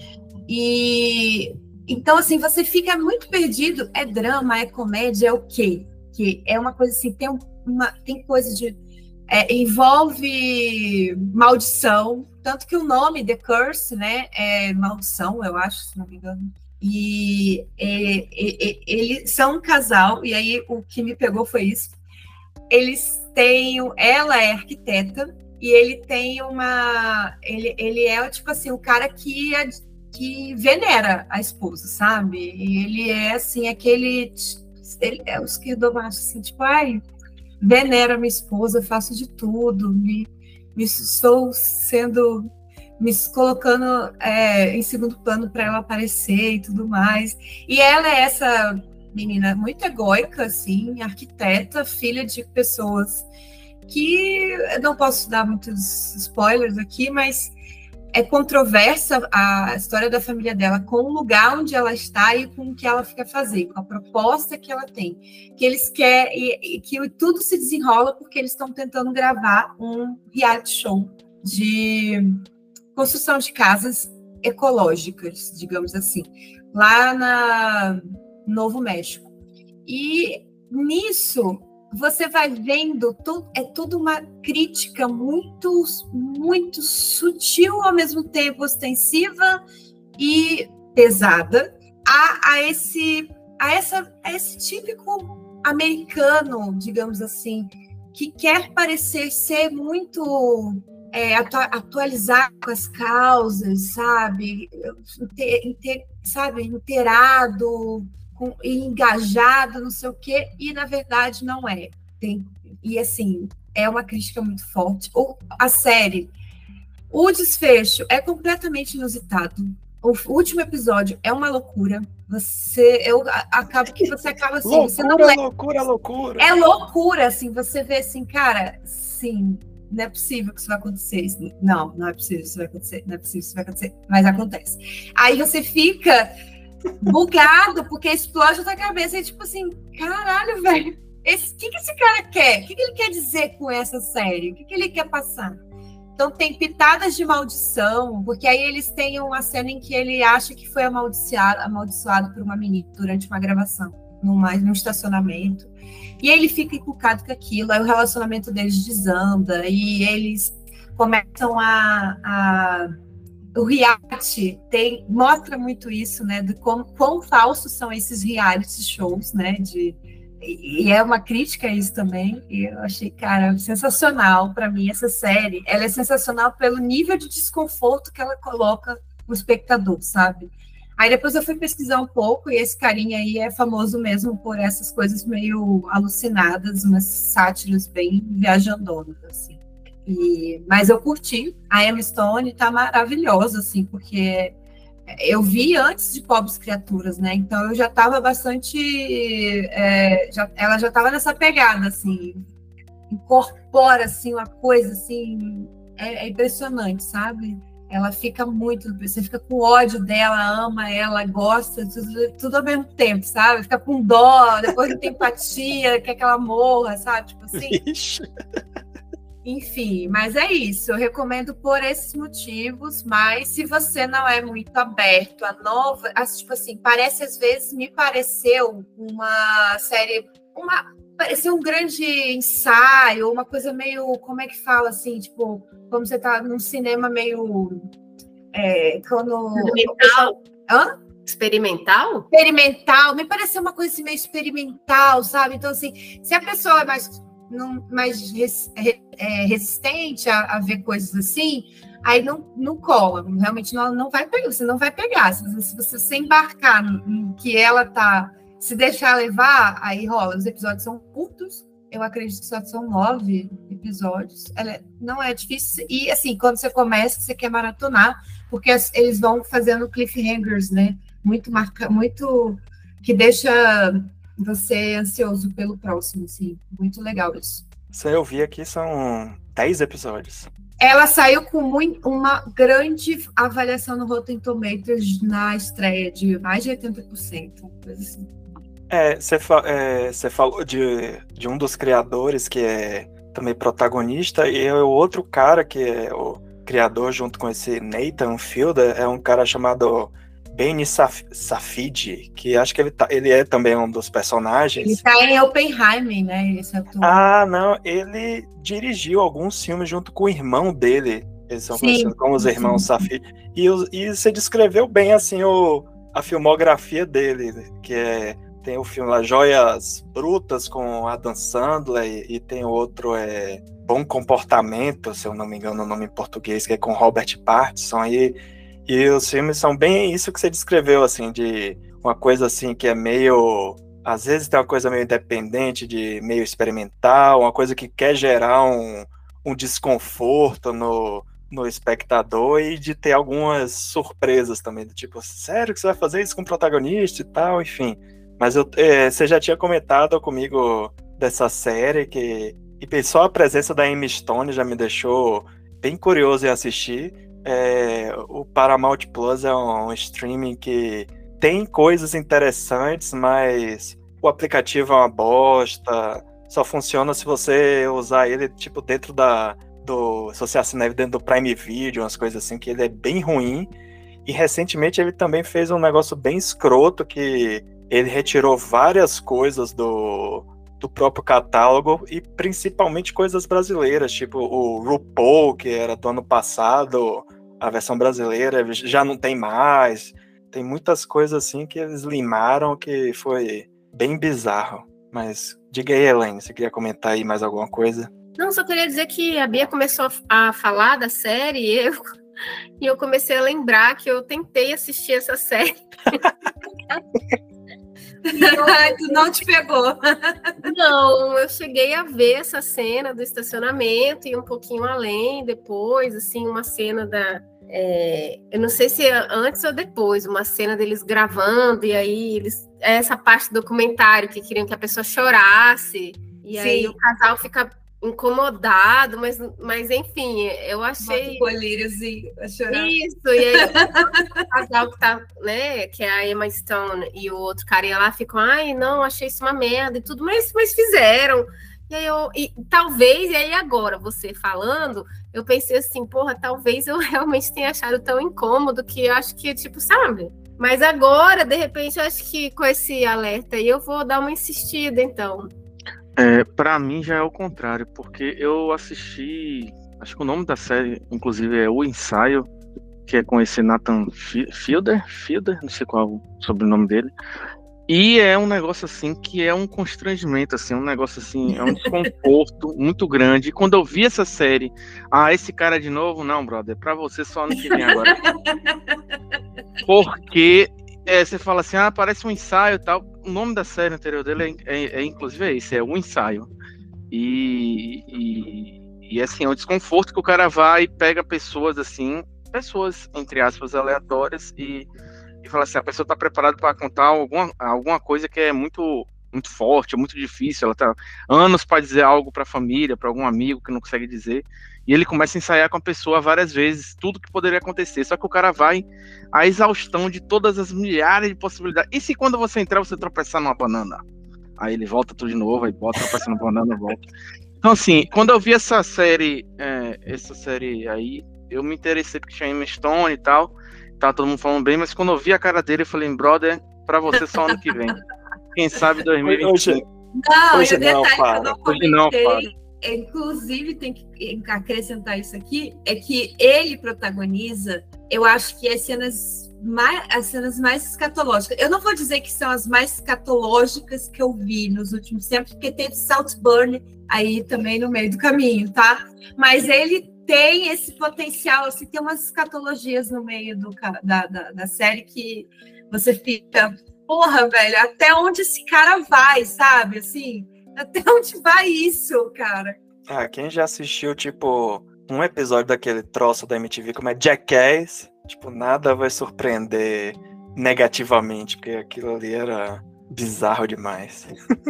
E então, assim, você fica muito perdido. É drama, é comédia, é o quê? Que é uma coisa assim, tem, uma, tem coisa de... É, envolve maldição, tanto que o nome, The Curse, né, é maldição, eu acho, se não me engano. E é, é, é, eles são um casal, e aí o que me pegou foi isso. Eles têm... Ela é arquiteta, e ele tem uma... Ele, ele é, tipo assim, o cara que, é, que venera a esposa, sabe? E ele é, assim, aquele... Ele é o esquerdomacho, assim, tipo, ai, venera minha esposa, faço de tudo, me, me estou sendo, me colocando é, em segundo plano para ela aparecer e tudo mais. E ela é essa menina muito egóica, assim, arquiteta, filha de pessoas que, eu não posso dar muitos spoilers aqui, mas é controversa a história da família dela com o lugar onde ela está e com o que ela quer fazer, com a proposta que ela tem. Que eles querem, e, e que tudo se desenrola porque eles estão tentando gravar um reality show de construção de casas ecológicas, digamos assim, lá na Novo México. E nisso você vai vendo, é tudo uma crítica muito, muito sutil, ao mesmo tempo ostensiva e pesada, a, a, esse, a, essa, a esse típico americano, digamos assim, que quer parecer ser muito é, atu, atualizado com as causas, sabe? Inter, inter, sabe? Inteirado, com, engajado, não sei o quê, e na verdade não é. Tem, e assim, é uma crítica muito forte. O, a série, o desfecho é completamente inusitado. O último episódio é uma loucura. Você, eu acabo que você acaba assim, loucura, você não lembra. loucura, loucura. É loucura, assim, você vê assim, cara, sim, não é possível que isso vai acontecer. Não, não é possível que isso vai acontecer, não é possível que isso vai acontecer, mas acontece. Aí você fica bugado, porque explode na tua cabeça e tipo assim, caralho, velho, o que, que esse cara quer? O que, que ele quer dizer com essa série? O que, que ele quer passar? Então tem pitadas de maldição, porque aí eles têm uma cena em que ele acha que foi amaldiçoado, amaldiçoado por uma menina durante uma gravação, numa, num estacionamento. E aí ele fica encucado com aquilo, aí o relacionamento deles desanda, e eles começam a... a o reality tem, mostra muito isso, né, de como, quão falsos são esses reality shows, né, de, e é uma crítica a isso também, e eu achei, cara, sensacional para mim essa série. Ela é sensacional pelo nível de desconforto que ela coloca no espectador, sabe? Aí depois eu fui pesquisar um pouco, e esse carinha aí é famoso mesmo por essas coisas meio alucinadas, umas sátiras bem viajandonas, assim. E, mas eu curti, a Emma Stone tá maravilhosa, assim, porque eu vi antes de Pobres Criaturas, né? Então eu já estava bastante, é, já, ela já estava nessa pegada, assim, incorpora assim uma coisa assim, é, é impressionante, sabe? Ela fica muito, você fica com ódio dela, ama ela, gosta, tudo, tudo ao mesmo tempo, sabe? Fica com dó, depois não tem empatia, quer que ela morra, sabe? Tipo assim. Ixi. Enfim, mas é isso. Eu recomendo por esses motivos, mas se você não é muito aberto a nova, tipo assim, parece às vezes, me pareceu uma série, uma, pareceu um grande ensaio, uma coisa meio, como é que fala assim, tipo, como você tá num cinema meio, é, quando... Experimental? Hã? Experimental? Experimental, me pareceu uma coisa assim, meio experimental, sabe? Então assim, se a pessoa é mais... Não, mais res, é, resistente a, a ver coisas assim, aí não, não cola, realmente não, não vai pegar, você não vai pegar. Se, se você se embarcar no que ela tá, se deixar levar, aí rola. Os episódios são curtos, eu acredito que só são nove episódios. Ela é, não é difícil, e assim, quando você começa, você quer maratonar, porque as, eles vão fazendo cliffhangers, né? Muito marca, muito que deixa você ansioso pelo próximo, assim. Muito legal isso. Se eu vi aqui, são dez episódios. Ela saiu com muito, uma grande avaliação no Rotten Tomatoes na estreia, de mais de oitenta por cento. Coisa assim. É, você fa é, falou de, de um dos criadores que é também protagonista, e é o outro cara que é o criador junto com esse Nathan Fielder, é um cara chamado Benny Saf Safdie, que acho que ele, tá, ele é também um dos personagens. Ele tá em Oppenheimer, né? Esse ator. Ah, não, ele dirigiu alguns filmes junto com o irmão dele. Eles são sim, conhecidos como os irmãos Safdie. E, e você descreveu bem, assim, o, a filmografia dele, que é, tem o filme lá, Joias Brutas, com Adam Sandler, e, e tem outro, é Bom Comportamento, se eu não me engano o nome em português, que é com Robert Pattinson, e E os filmes são bem isso que você descreveu, assim, de uma coisa assim que é meio... Às vezes tem uma coisa meio independente, de meio experimental, uma coisa que quer gerar um, um desconforto no, no espectador e de ter algumas surpresas também, do tipo, sério que você vai fazer isso com o protagonista e tal, enfim. Mas eu, é, você já tinha comentado comigo dessa série que... E só a presença da Emma Stone já me deixou bem curioso em assistir. É, o Paramount Plus é um streaming que tem coisas interessantes, mas o aplicativo é uma bosta. Só funciona se você usar ele, tipo, dentro da... Do, se você assinar ele dentro do Prime Video, umas coisas assim, que ele é bem ruim. E recentemente ele também fez um negócio bem escroto, que ele retirou várias coisas do, do próprio catálogo, e principalmente coisas brasileiras, tipo o RuPaul, que era do ano passado, a versão brasileira, já não tem mais. Tem muitas coisas assim que eles limaram, que foi bem bizarro. Mas diga aí, Elaine, você queria comentar aí mais alguma coisa? Não, só queria dizer que a Bia começou a falar da série e eu, e eu comecei a lembrar que eu tentei assistir essa série. Ai, tu não te pegou. Não, eu cheguei a ver essa cena do estacionamento e um pouquinho além depois, assim, uma cena da... É, eu não sei se é antes ou depois, uma cena deles gravando, e aí eles, essa parte do documentário que queriam que a pessoa chorasse, e Sim. aí o casal fica incomodado, mas, mas enfim, eu achei... colíriozinho a chorar. Isso, e aí o casal que tá, né, que é a Emma Stone e o outro carinha lá ficam, ai, não, achei isso uma merda e tudo, mas, mas fizeram. E aí eu, e talvez, e aí agora, você falando, eu pensei assim, porra, talvez eu realmente tenha achado tão incômodo que eu acho que, tipo, sabe? Mas agora, de repente, eu acho que com esse alerta aí eu vou dar uma insistida, então. É, pra mim já é o contrário, porque eu assisti, acho que o nome da série, inclusive, é O Ensaio, que é com esse Nathan Fielder, Fielder, não sei qual é o sobrenome dele, e é um negócio assim que é um constrangimento, assim, um negócio assim, é um desconforto muito grande. E quando eu vi essa série, ah, esse cara de novo, não, brother, pra você só ano que vem agora. Porque é, você fala assim, ah, parece um ensaio e tal. O nome da série anterior dele é, é, é inclusive é esse, é O Ensaio. E, e, e assim, é um desconforto que o cara vai e pega pessoas assim, pessoas, entre aspas, aleatórias, e, e fala assim, a pessoa tá preparada para contar alguma, alguma coisa que é muito, muito forte, é muito difícil, ela tá anos para dizer algo para a família, para algum amigo que não consegue dizer, e ele começa a ensaiar com a pessoa várias vezes, tudo que poderia acontecer, só que o cara vai à exaustão de todas as milhares de possibilidades. E se quando você entrar, você tropeçar numa banana? Aí ele volta tudo de novo, aí bota, tropeça na banana, volta. Então assim, quando eu vi essa série, é, essa série aí, eu me interessei porque tinha Emma Stone e tal, tá todo mundo falando bem, mas quando eu vi a cara dele, eu falei, brother, pra você só ano que vem. Quem sabe dois mil e vinte e cinco. Não, Hoje e o detalhe não, que eu não Hoje não, comentei, inclusive tem que acrescentar isso aqui, é que ele protagoniza, eu acho que as cenas mais, as cenas mais escatológicas. Eu não vou dizer que são as mais escatológicas que eu vi nos últimos tempos, porque teve Saltburn aí também no meio do caminho, tá? Mas ele tem esse potencial, assim, tem umas escatologias no meio do, da, da, da série que você fica, porra, velho, até onde esse cara vai, sabe? Assim, até onde vai isso, cara? Ah, quem já assistiu, tipo, um episódio daquele troço da M T V como é Jackass, tipo, nada vai surpreender negativamente, porque aquilo ali era bizarro demais.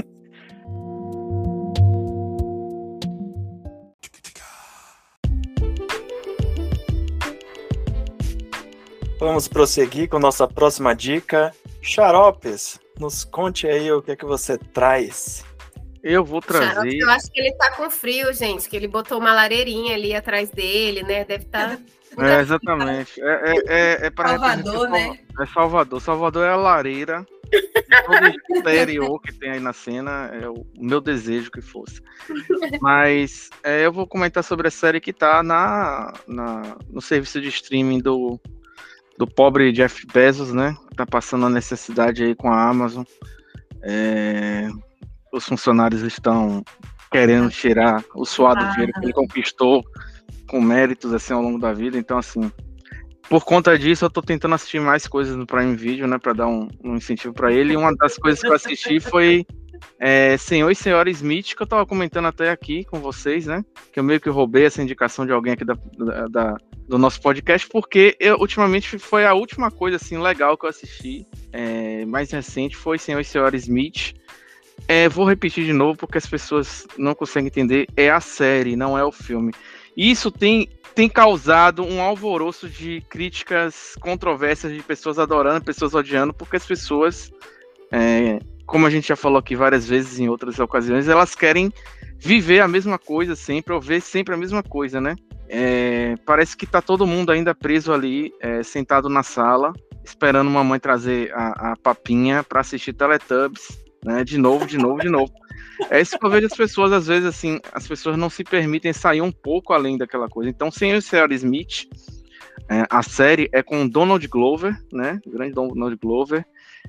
Vamos prosseguir com nossa próxima dica. Xaropes, nos conte aí o que é que você traz. Eu vou trazer... Xarope, eu acho que ele tá com frio, gente, que ele botou uma lareirinha ali atrás dele, né? Deve estar... Tá... É, exatamente. É, é, é, é para Salvador, né? É Salvador. Salvador é a lareira. Todo exterior que tem aí na cena é o meu desejo que fosse. Mas é, eu vou comentar sobre a série que tá na, na, no serviço de streaming do... do pobre Jeff Bezos, né? Tá passando a necessidade aí com a Amazon. É, os funcionários estão querendo tirar o suado ah, dinheiro que ele conquistou com méritos assim ao longo da vida. Então, assim, por conta disso, eu tô tentando assistir mais coisas no Prime Video, né? Pra dar um, um incentivo pra ele. E uma das coisas que eu assisti foi é, Senhor e Senhora Smith, que eu tava comentando até aqui com vocês, né? Que eu meio que roubei essa indicação de alguém aqui da, da, da do nosso podcast, porque eu, ultimamente foi a última coisa assim legal que eu assisti, é, mais recente, foi Senhor e Senhora Smith. É, vou repetir de novo porque as pessoas não conseguem entender, é a série, não é o filme. Isso tem, tem causado um alvoroço de críticas controversas, de pessoas adorando, pessoas odiando, porque as pessoas, é, como a gente já falou aqui várias vezes em outras ocasiões, elas querem viver a mesma coisa sempre, ou ver sempre a mesma coisa, né? É, parece que tá todo mundo ainda preso ali, é, sentado na sala, esperando mamãe trazer a, a papinha para assistir Teletubbies, né? De novo, de novo, de novo. É isso que eu vejo as pessoas, às vezes, assim, as pessoas não se permitem sair um pouco além daquela coisa. Então, sem o senhor Smith, é, a série é com Donald Glover, né? O grande Donald Glover.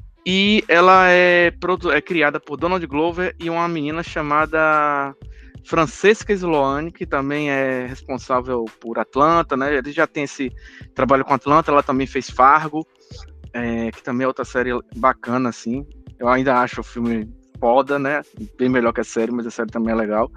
E ela é, é criada por Donald Glover e uma menina chamada Francesca Sloane, que também é responsável por Atlanta, né? Ele já tem esse trabalho com Atlanta, ela também fez Fargo, é, que também é outra série bacana, assim. Eu ainda acho o filme foda, né? Bem melhor que a série, mas a série também é legal.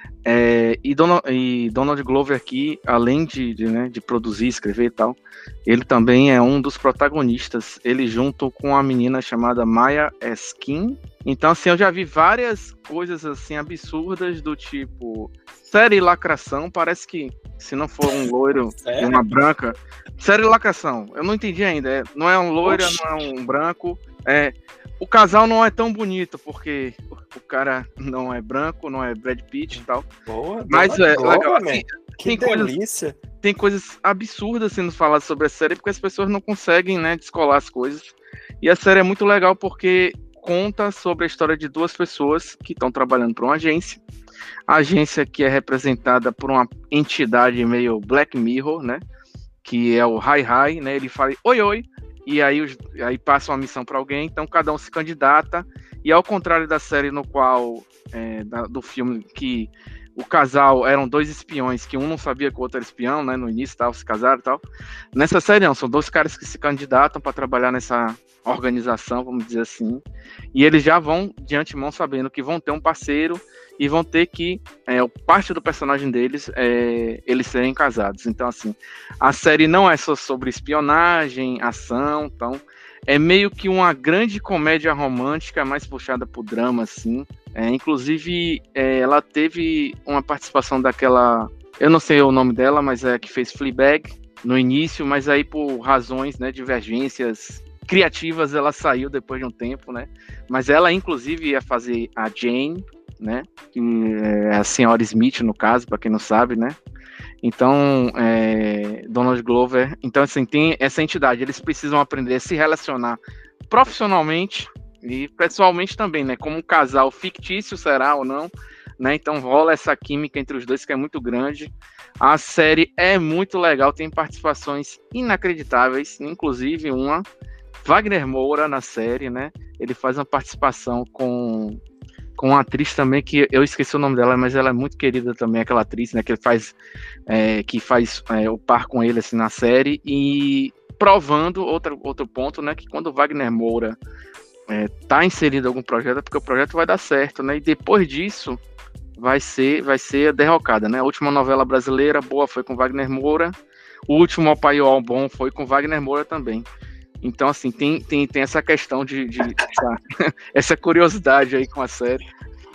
É, e, Donald, e Donald Glover aqui, além de, de, né, de produzir, escrever e tal, ele também é um dos protagonistas, ele junto com a menina chamada Maya Eskin. Então, assim, eu já vi várias coisas, assim, absurdas do tipo, série lacração, parece que se não for um loiro e uma branca, série lacração, eu não entendi ainda, é, não é um loiro, não é um branco, é... O casal não é tão bonito, porque o cara não é branco, não é Brad Pitt e tal. Boa, mas é boa, legal. Man. Que tem delícia. Coisas, tem coisas absurdas sendo faladas sobre a série, porque as pessoas não conseguem, né, descolar as coisas. E a série é muito legal porque conta sobre a história de duas pessoas que estão trabalhando para uma agência. A agência que é representada por uma entidade meio Black Mirror, né? Que é o Hi Hi, né? Ele fala oi, oi. E aí, aí passa uma missão para alguém, então cada um se candidata, e ao contrário da série no qual, é, da, do filme, que o casal eram dois espiões, que um não sabia que o outro era espião, né, no início tal, se casaram e tal, nessa série não, são dois caras que se candidatam para trabalhar nessa organização, vamos dizer assim, e eles já vão de antemão sabendo que vão ter um parceiro, e vão ter que, é, parte do personagem deles, é, eles serem casados. Então, assim, a série não é só sobre espionagem, ação, então, é meio que uma grande comédia romântica, mais puxada pro drama, assim. É, inclusive, é, ela teve uma participação daquela, eu não sei o nome dela, mas é que fez Fleabag no início, mas aí por razões, né, divergências criativas, ela saiu depois de um tempo, né? Mas ela, inclusive, ia fazer a Jane, né, que é a senhora Smith, no caso, para quem não sabe, né, então, é, Donald Glover, então, assim, tem essa entidade, eles precisam aprender a se relacionar profissionalmente e pessoalmente também, né, como um casal fictício, será ou não, né, então rola essa química entre os dois que é muito grande. A série é muito legal, tem participações inacreditáveis, inclusive uma, Wagner Moura na série, né, ele faz uma participação com com uma atriz também, que eu esqueci o nome dela, mas ela é muito querida também, aquela atriz, né, que faz, é, que faz é, o par com ele, assim, na série, e provando outro, outro ponto, né, que quando o Wagner Moura é, tá inserido em algum projeto, é porque o projeto vai dar certo, né, e depois disso, vai ser, vai ser a derrocada, né, a última novela brasileira boa foi com Wagner Moura, o último Ao Pai ao Bom foi com Wagner Moura também. Então, assim, tem, tem, tem essa questão de, de essa, essa curiosidade aí com a série.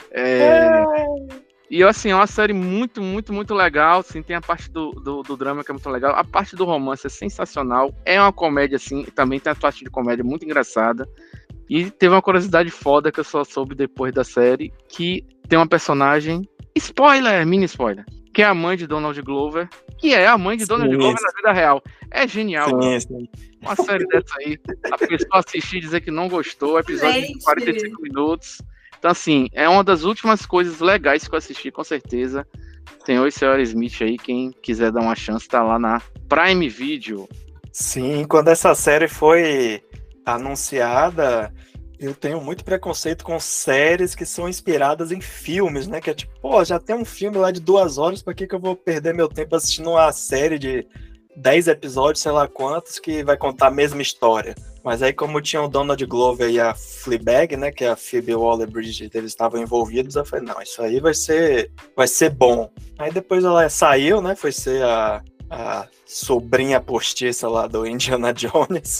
É, e, assim, é uma série muito, muito, muito legal. Assim, tem a parte do, do, do drama que é muito legal. A parte do romance é sensacional. É uma comédia, assim, também tem a parte de comédia muito engraçada. E teve uma curiosidade foda que eu só soube depois da série, que tem uma personagem, spoiler, mini spoiler, que é a mãe de Donald Glover, que é a mãe de Donald sim, Glover na vida real. É genial. Sim, sim. Uma série dessa aí, a pessoa assistir e dizer que não gostou, episódio Gente. de quarenta e cinco minutos. Então, assim, é uma das últimas coisas legais que eu assisti, com certeza. Senhor e senhora Smith aí, quem quiser dar uma chance, tá lá na Prime Video. Sim, quando essa série foi anunciada, eu tenho muito preconceito com séries que são inspiradas em filmes, né? Que é tipo, pô, já tem um filme lá de duas horas, pra que que eu vou perder meu tempo assistindo uma série de dez episódios, sei lá quantos, que vai contar a mesma história? Mas aí, como tinha o Donald Glover e a Fleabag, né, que é a Phoebe Waller-Bridge, eles estavam envolvidos, eu falei, não, isso aí vai ser, vai ser bom. Aí depois ela saiu, né, foi ser a, a sobrinha postiça lá do Indiana Jones.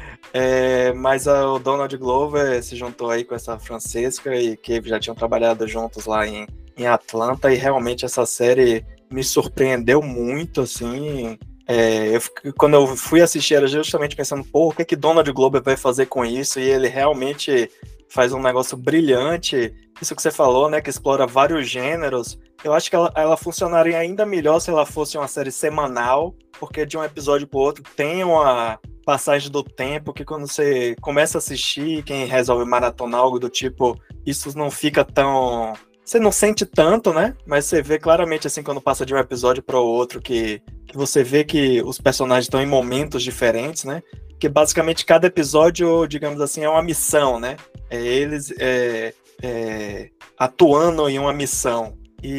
É, mas a, o Donald Glover se juntou aí com essa Francesca, e que já tinham trabalhado juntos lá em, em Atlanta, e realmente essa série me surpreendeu muito, assim. É, eu, quando eu fui assistir, era justamente pensando, pô, o que que Donald Glover vai fazer com isso? E ele realmente faz um negócio brilhante. Isso que você falou, né, que explora vários gêneros. Eu acho que ela, ela funcionaria ainda melhor se ela fosse uma série semanal, porque de um episódio pro outro tem uma passagem do tempo que quando você começa a assistir, quem resolve maratonar algo do tipo, isso não fica tão... Você não sente tanto, né? Mas você vê claramente, assim, quando passa de um episódio para o outro, que, que você vê que os personagens estão em momentos diferentes, né? Que basicamente cada episódio, digamos assim, é uma missão, né? É eles é, é, atuando em uma missão.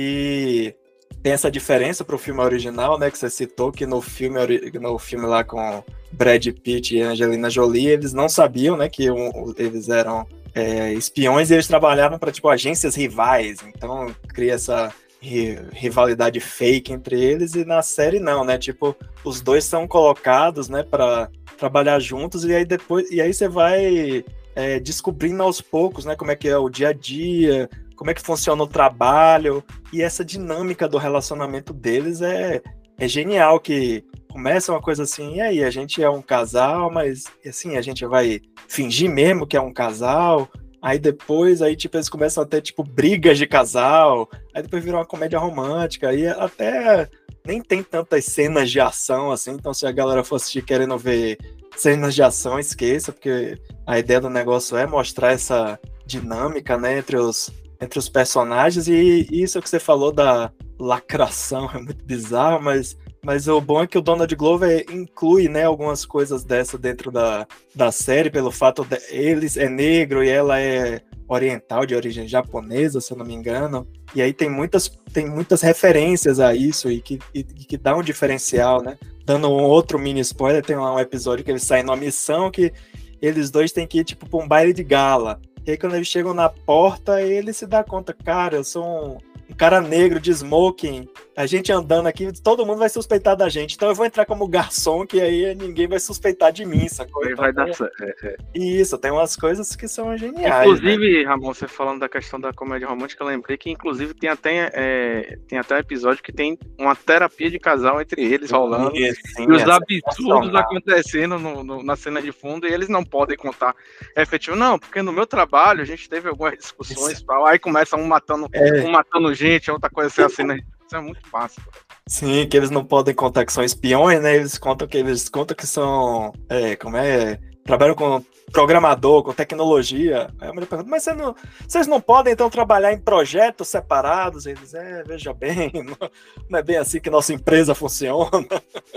E tem essa diferença para o filme original, né? Que você citou, que no filme, no filme lá com Brad Pitt e Angelina Jolie, eles não sabiam, né? Que um, eles eram... É, espiões, e eles trabalhavam para tipo agências rivais, então cria essa ri- rivalidade fake entre eles, e na série não, né? Tipo, os dois são colocados, né, para trabalhar juntos, e aí depois, e aí você vai é, descobrindo aos poucos, né, como é que é o dia a dia, como é que funciona o trabalho, e essa dinâmica do relacionamento deles é, é genial, que começa uma coisa assim, e aí, a gente é um casal, mas assim, a gente vai fingir mesmo que é um casal, aí depois, aí tipo, eles começam a ter, tipo, brigas de casal, aí depois vira uma comédia romântica, aí até nem tem tantas cenas de ação, assim, então se a galera for assistir querendo ver cenas de ação, esqueça, porque a ideia do negócio é mostrar essa dinâmica, né, entre os, entre os personagens, e isso que você falou da lacração é muito bizarro, mas Mas o bom é que o Donald Glover inclui, né, algumas coisas dessa dentro da, da série, pelo fato de ele é negro e ela é oriental, de origem japonesa, se eu não me engano. E aí tem muitas, tem muitas referências a isso e que, e, que dá um diferencial, né? Dando um outro mini spoiler, tem um episódio que eles saem numa missão que eles dois têm que ir, tipo, pra um baile de gala. E aí quando eles chegam na porta, ele se dá conta, cara, eu sou um... um cara negro de smoking, a gente andando aqui, todo mundo vai suspeitar da gente, então eu vou entrar como garçom, que aí ninguém vai suspeitar de mim, sacou? Aí então, vai dar certo. É, é. Isso, tem umas coisas que são geniais. Inclusive, né? Ramon, você falando da questão da comédia romântica, eu lembrei que inclusive tem até, é, tem até um episódio que tem uma terapia de casal entre eles rolando, Sim, sim, e os é absurdos acontecendo no, no, na cena de fundo, e eles não podem contar é efetivo. Não, porque no meu trabalho a gente teve algumas discussões, isso. Aí começa um matando, é. um matando gente, outra coisa assim, a cena. Isso é muito fácil. Sim, que eles não podem contar que são espiões, né? Eles contam que eles contam que são, é, como é, trabalham com programador, com tecnologia. Aí a mulher pergunta, mas você não, vocês não podem então trabalhar em projetos separados? Eles, é, veja bem, não, não é bem assim que nossa empresa funciona.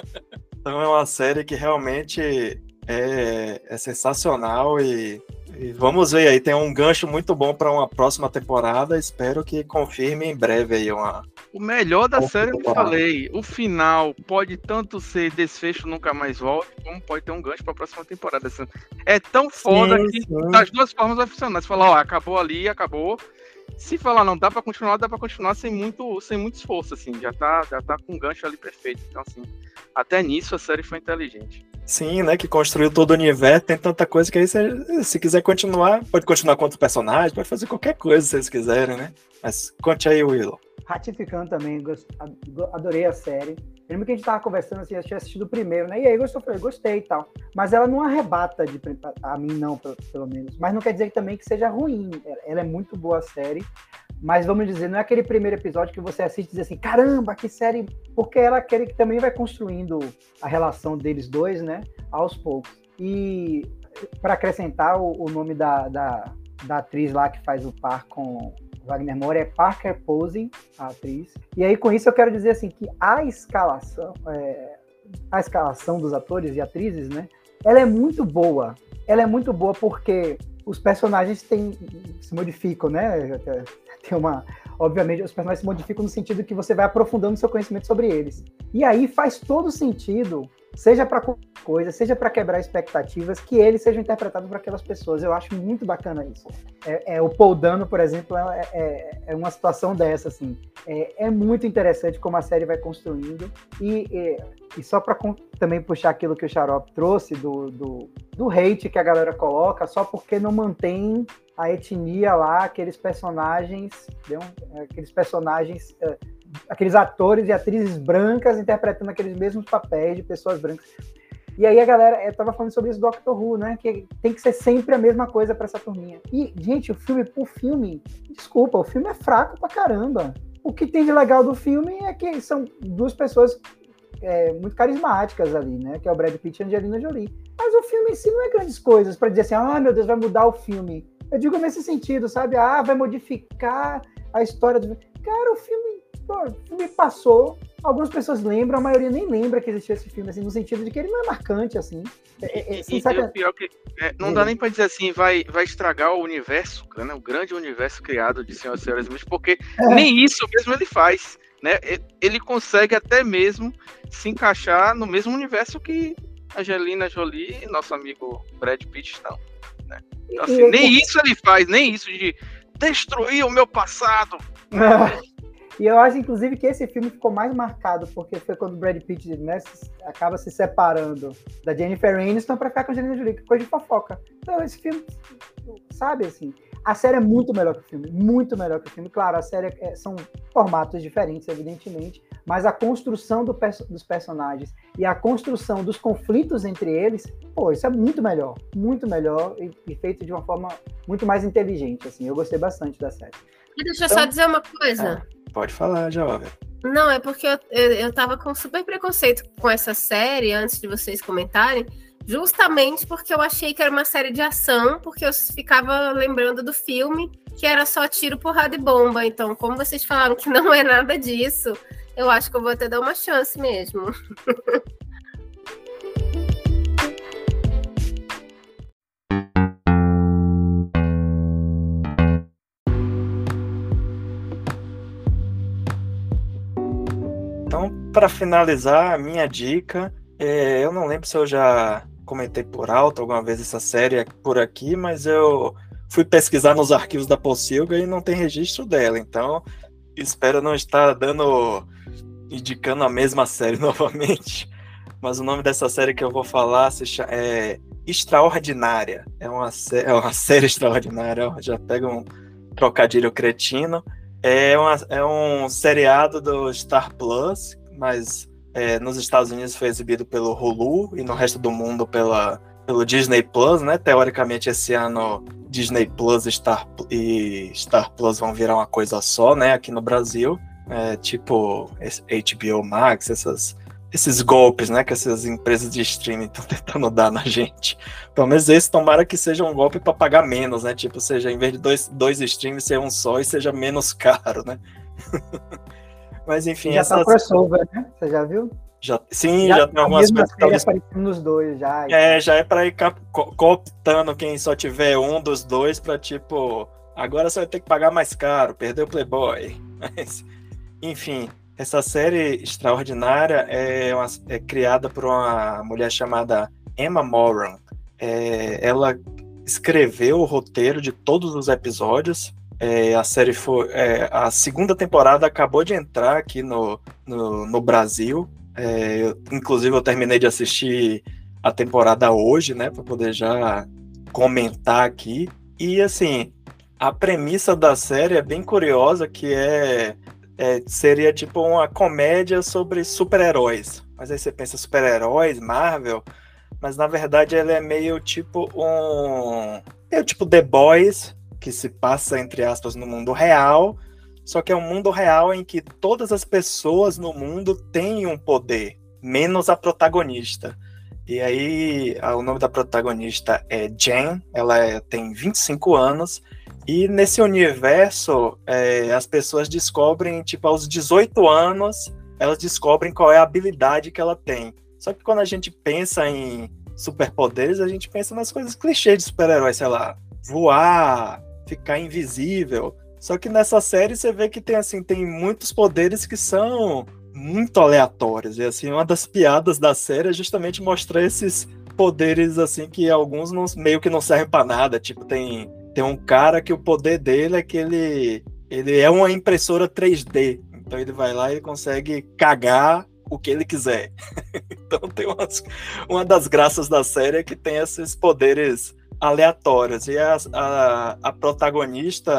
Então é uma série que realmente é, é sensacional e E vamos ver aí, tem um gancho muito bom para uma próxima temporada. Espero que confirme em breve aí uma. O melhor da série, eu falei, o final pode tanto ser desfecho nunca mais volta, como pode ter um gancho para a próxima temporada. É tão foda sim, que sim. Das duas formas vai funcionar. Se falar, ó, acabou ali, acabou. Se falar não dá para continuar, dá para continuar sem muito, sem muito esforço, assim. Já tá, já tá com um gancho ali perfeito. Então, assim, até nisso a série foi inteligente. Sim, né, que construiu todo o universo, tem tanta coisa que aí, você, se quiser continuar, pode continuar com outros personagens, pode fazer qualquer coisa se vocês quiserem, né? Mas conte aí, Willow. Ratificando também, adorei a série. Lembra que a gente tava conversando assim, eu tinha assistido o primeiro, né? E aí gostou, falei, gostei e tal. Mas ela não arrebata, de, a mim não, pelo menos. Mas não quer dizer também que seja ruim. Ela é muito boa a série. Mas vamos dizer, não é aquele primeiro episódio que você assiste e diz assim, caramba, que série... Porque ela quer que também vai construindo a relação deles dois, né? Aos poucos. E para acrescentar o, o nome da, da, da atriz lá que faz o par com Wagner Moura é Parker Posey, a atriz. E aí com isso eu quero dizer assim que a escalação, é, a escalação dos atores e atrizes, né? Ela é muito boa. Ela é muito boa porque os personagens têm, se modificam, né? Tem uma, obviamente, os personagens se modificam no sentido que você vai aprofundando seu conhecimento sobre eles. E aí faz todo sentido, seja para coisa, seja para quebrar expectativas, que eles sejam interpretados por aquelas pessoas. Eu acho muito bacana isso. É, é, o Paul Dano, por exemplo, é, é, é uma situação dessa, assim. É, é muito interessante como a série vai construindo. E, e, e só para também puxar aquilo que o Xarope trouxe, do, do, do hate que a galera coloca, só porque não mantém a etnia lá, aqueles personagens, aqueles personagens aqueles atores e atrizes brancas interpretando aqueles mesmos papéis de pessoas brancas. E aí a galera, eu tava falando sobre isso do Doctor Who, né? Que tem que ser sempre a mesma coisa pra essa turminha. E, gente, o filme por filme, desculpa, o filme é fraco pra caramba. O que tem de legal do filme é que são duas pessoas é, muito carismáticas ali, né? Que é o Brad Pitt e a Angelina Jolie. Mas o filme em si não é grandes coisas pra dizer assim, ah, meu Deus, vai mudar o filme. Eu digo nesse sentido, sabe? Ah, vai modificar a história do... Cara, o filme, pô, o filme passou... Algumas pessoas lembram, a maioria nem lembra que existiu esse filme, assim, no sentido de que ele não é marcante, assim. É, é, e, e o pior que é, não dá nem pra dizer assim, vai, vai estragar o universo, né, o grande universo criado de Senhoras e Senhores Smith, porque é. nem isso mesmo ele faz, né? Ele consegue até mesmo se encaixar no mesmo universo que Angelina Jolie e nosso amigo Brad Pitt estão, né? Então, assim, e, nem e... isso ele faz, nem isso de destruir o meu passado. E eu acho, inclusive, que esse filme ficou mais marcado, porque foi quando o Brad Pitt, né, acaba se separando da Jennifer Aniston pra ficar com a Angelina Jolie, que coisa de fofoca. Então, esse filme, sabe, assim, a série é muito melhor que o filme, muito melhor que o filme. Claro, a série é, são formatos diferentes, evidentemente, mas a construção do perso- dos personagens e a construção dos conflitos entre eles, pô, isso é muito melhor, muito melhor e, e feito de uma forma muito mais inteligente, assim. Eu gostei bastante da série. E deixa eu então, só dizer uma coisa. É. Pode falar, Jovem. Não, é porque eu, eu, eu tava com super preconceito com essa série, antes de vocês comentarem, justamente porque eu achei que era uma série de ação, porque eu ficava lembrando do filme, que era só tiro, porrada e bomba. Então, como vocês falaram que não é nada disso, eu acho que eu vou até dar uma chance mesmo. Então, para finalizar, a minha dica, é, eu não lembro se eu já comentei por alto alguma vez essa série por aqui, mas eu fui pesquisar nos arquivos da Pocilga e não tem registro dela, então espero não estar dando, indicando a mesma série novamente, mas o nome dessa série que eu vou falar se chama, é Extraordinária, é uma, é uma série extraordinária, já pega um trocadilho cretino. É, uma, é um seriado do Star Plus, mas é, nos Estados Unidos foi exibido pelo Hulu e no resto do mundo pela, pelo Disney Plus, né? Teoricamente, esse ano Disney Plus Star, e Star Plus vão virar uma coisa só, né? Aqui no Brasil, é, tipo H B O Max, essas, esses golpes, né? Que essas empresas de streaming estão tentando dar na gente. Pelo menos esse, tomara que seja um golpe para pagar menos, né? Tipo, seja, em vez de dois, dois streams, ser um só e seja menos caro, né? Mas enfim, já essas... tá crossover, né? Você já viu? Já, sim, já, já tem algumas coisas que talvez... aparecendo nos dois já. É, já é para ir co- cooptando quem só tiver um dos dois para tipo, agora você vai ter que pagar mais caro, perdeu o Playboy. Mas, enfim, essa série extraordinária é, uma, é criada por uma mulher chamada Emma Moran. É, ela escreveu o roteiro de todos os episódios. É, a série foi, é, a segunda temporada acabou de entrar aqui no, no, no Brasil. É, eu, inclusive eu terminei de assistir a temporada hoje, né, para poder já comentar aqui. E assim, a premissa da série é bem curiosa, que é, é seria tipo uma comédia sobre super-heróis. Mas aí você pensa, super-heróis, Marvel, mas na verdade ela é meio tipo um... é tipo The Boys, que se passa, entre aspas, no mundo real, só que é um mundo real em que todas as pessoas no mundo têm um poder, menos a protagonista. E aí, o nome da protagonista é Jen, ela é, tem vinte e cinco anos, e nesse universo, é, as pessoas descobrem, tipo, aos dezoito anos, elas descobrem qual é a habilidade que ela tem. Só que quando a gente pensa em superpoderes, a gente pensa nas coisas clichês de super-heróis, sei lá, voar, ficar invisível. Só que nessa série você vê que tem, assim, tem muitos poderes que são muito aleatórios. E assim, uma das piadas da série é justamente mostrar esses poderes assim que alguns não, meio que não servem para nada. Tipo, tem, tem um cara que o poder dele é que ele, ele é uma impressora três D. Então ele vai lá e consegue cagar o que ele quiser. Então tem umas, uma das graças da série é que tem esses poderes aleatórios. E a, a, a protagonista,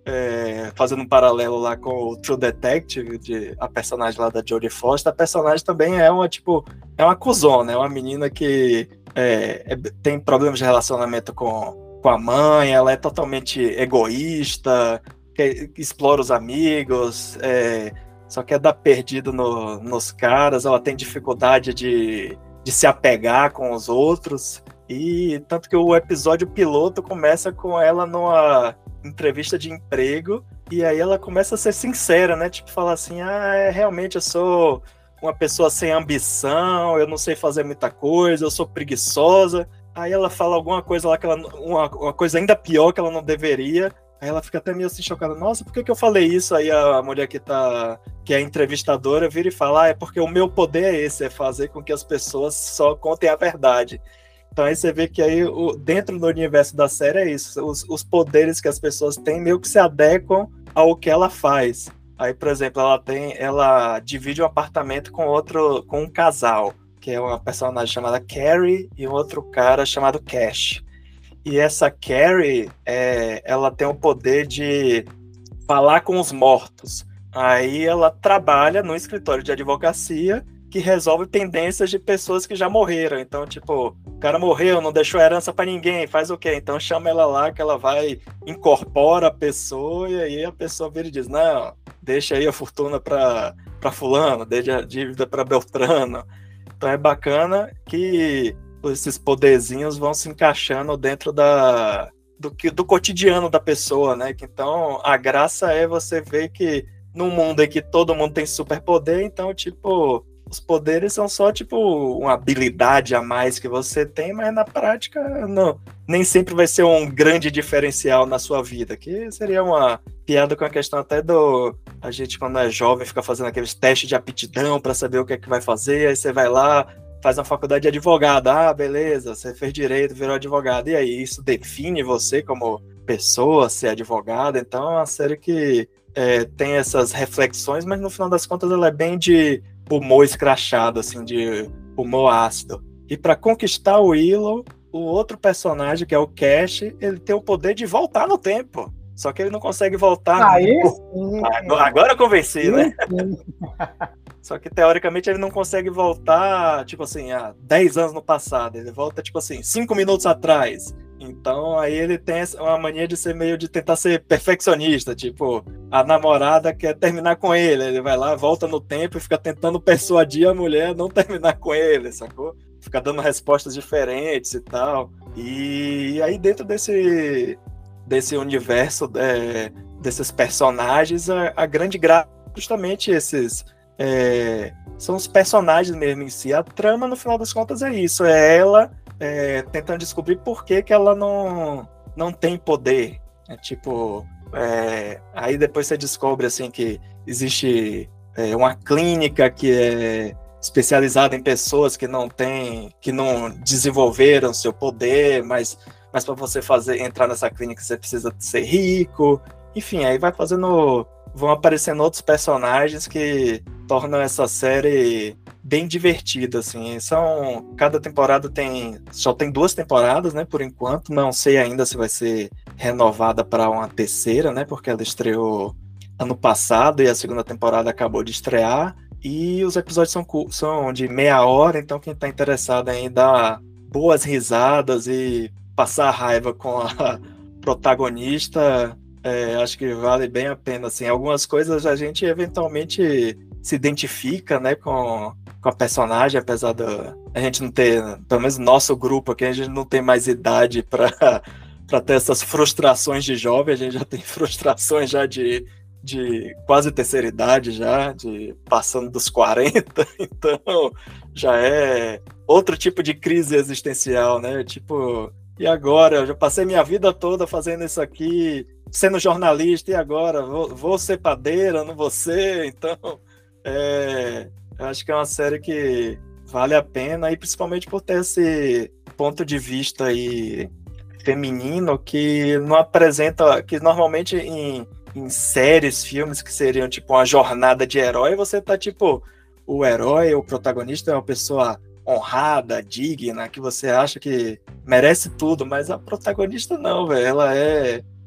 é, fazendo um paralelo lá com o True Detective, de, a personagem lá da Jodie Foster, a personagem também é uma, tipo, é uma cuzona, é uma menina que é, é, tem problemas de relacionamento com, com a mãe, ela é totalmente egoísta, que explora os amigos, é, só quer dar perdido no, nos caras, ela tem dificuldade de, de se apegar com os outros, e tanto que o episódio piloto começa com ela numa entrevista de emprego, e aí ela começa a ser sincera, né, tipo, falar assim, ah, é, realmente eu sou uma pessoa sem ambição, eu não sei fazer muita coisa, eu sou preguiçosa, aí ela fala alguma coisa lá, que ela, uma, uma coisa ainda pior que ela não deveria, aí ela fica até meio assim chocada, nossa, por que, que eu falei isso? Aí a mulher que, tá, que é entrevistadora vira e fala, ah, é porque o meu poder é esse, é fazer com que as pessoas só contem a verdade. Então aí você vê que aí, o, dentro do universo da série é isso, os, os poderes que as pessoas têm meio que se adequam ao que ela faz. Aí, por exemplo, ela tem, ela divide um apartamento com outro, com um casal, que é uma personagem chamada Carrie e um outro cara chamado Cash. E essa Carrie, é, ela tem o poder de falar com os mortos. Aí ela trabalha no escritório de advocacia que resolve pendências de pessoas que já morreram. Então, tipo, o cara morreu, não deixou herança pra ninguém, faz o quê? Então chama ela lá, que ela vai, incorpora a pessoa, e aí a pessoa vira e diz, não, deixa aí a fortuna pra, pra fulano, deixa a dívida pra Beltrano. Então é bacana que esses poderzinhos vão se encaixando dentro da, do, do cotidiano da pessoa, né? Então a graça é você ver que num mundo em que todo mundo tem superpoder, então, tipo, os poderes são só, tipo, uma habilidade a mais que você tem, mas na prática não, nem sempre vai ser um grande diferencial na sua vida, que seria uma piada com a questão até do... A gente, quando é jovem, fica fazendo aqueles testes de aptidão para saber o que é que vai fazer, aí você vai lá, faz uma faculdade de advogado, ah, beleza, você fez direito, virou advogado, e aí isso define você como pessoa, ser advogado. Então é uma série que é, tem essas reflexões, mas no final das contas ela é bem de humor escrachado, assim, de humor ácido. E para conquistar o Willow, o outro personagem, que é o Cash, ele tem o poder de voltar no tempo. Só que ele não consegue voltar. Aí no... sim. Agora, agora eu convenci, Sim, né? sim. Só que, teoricamente, ele não consegue voltar, tipo assim, há dez anos no passado. Ele volta, tipo assim, cinco minutos atrás. Então, aí ele tem uma mania de ser meio de tentar ser perfeccionista. Tipo, a namorada quer terminar com ele. Ele vai lá, volta no tempo e fica tentando persuadir a mulher a não terminar com ele, sacou? Fica dando respostas diferentes e tal. E aí, dentro desse, desse universo, é, desses personagens, a, a grande graça é justamente esses... É, são os personagens mesmo em si. A trama, no final das contas, é isso. É ela é, tentando descobrir por que, que ela não, não tem poder. É tipo... É, aí depois você descobre assim, que existe é, uma clínica que é especializada em pessoas que não têm, que não desenvolveram seu poder, mas, mas para você fazer, entrar nessa clínica você precisa ser rico. Enfim, aí vai fazendo... Vão aparecendo outros personagens que tornam essa série bem divertida, assim. São, cada temporada tem... Só tem duas temporadas, né, por enquanto. Não sei ainda se vai ser renovada para uma terceira, né, porque ela estreou ano passado e a segunda temporada acabou de estrear. E os episódios são, são de meia hora, então quem está interessado em dar boas risadas e passar raiva com a protagonista... É, acho que vale bem a pena, assim. Algumas coisas a gente eventualmente se identifica, né, com, com a personagem, apesar da a gente não ter, pelo menos nosso grupo aqui, a gente não tem mais idade para para ter essas frustrações de jovem, a gente já tem frustrações já de, de quase terceira idade já, de passando dos quarenta, então já é outro tipo de crise existencial, né, tipo, e agora? Eu já passei minha vida toda fazendo isso aqui, sendo jornalista, e agora? Vou, vou ser padeira, não vou ser? Então, é, eu acho que é uma série que vale a pena, e principalmente por ter esse ponto de vista aí feminino que não apresenta, que normalmente em, em séries, filmes que seriam tipo uma jornada de herói, você tá tipo, o herói, o protagonista é uma pessoa honrada, digna, que você acha que merece tudo, mas a protagonista não, velho, ela é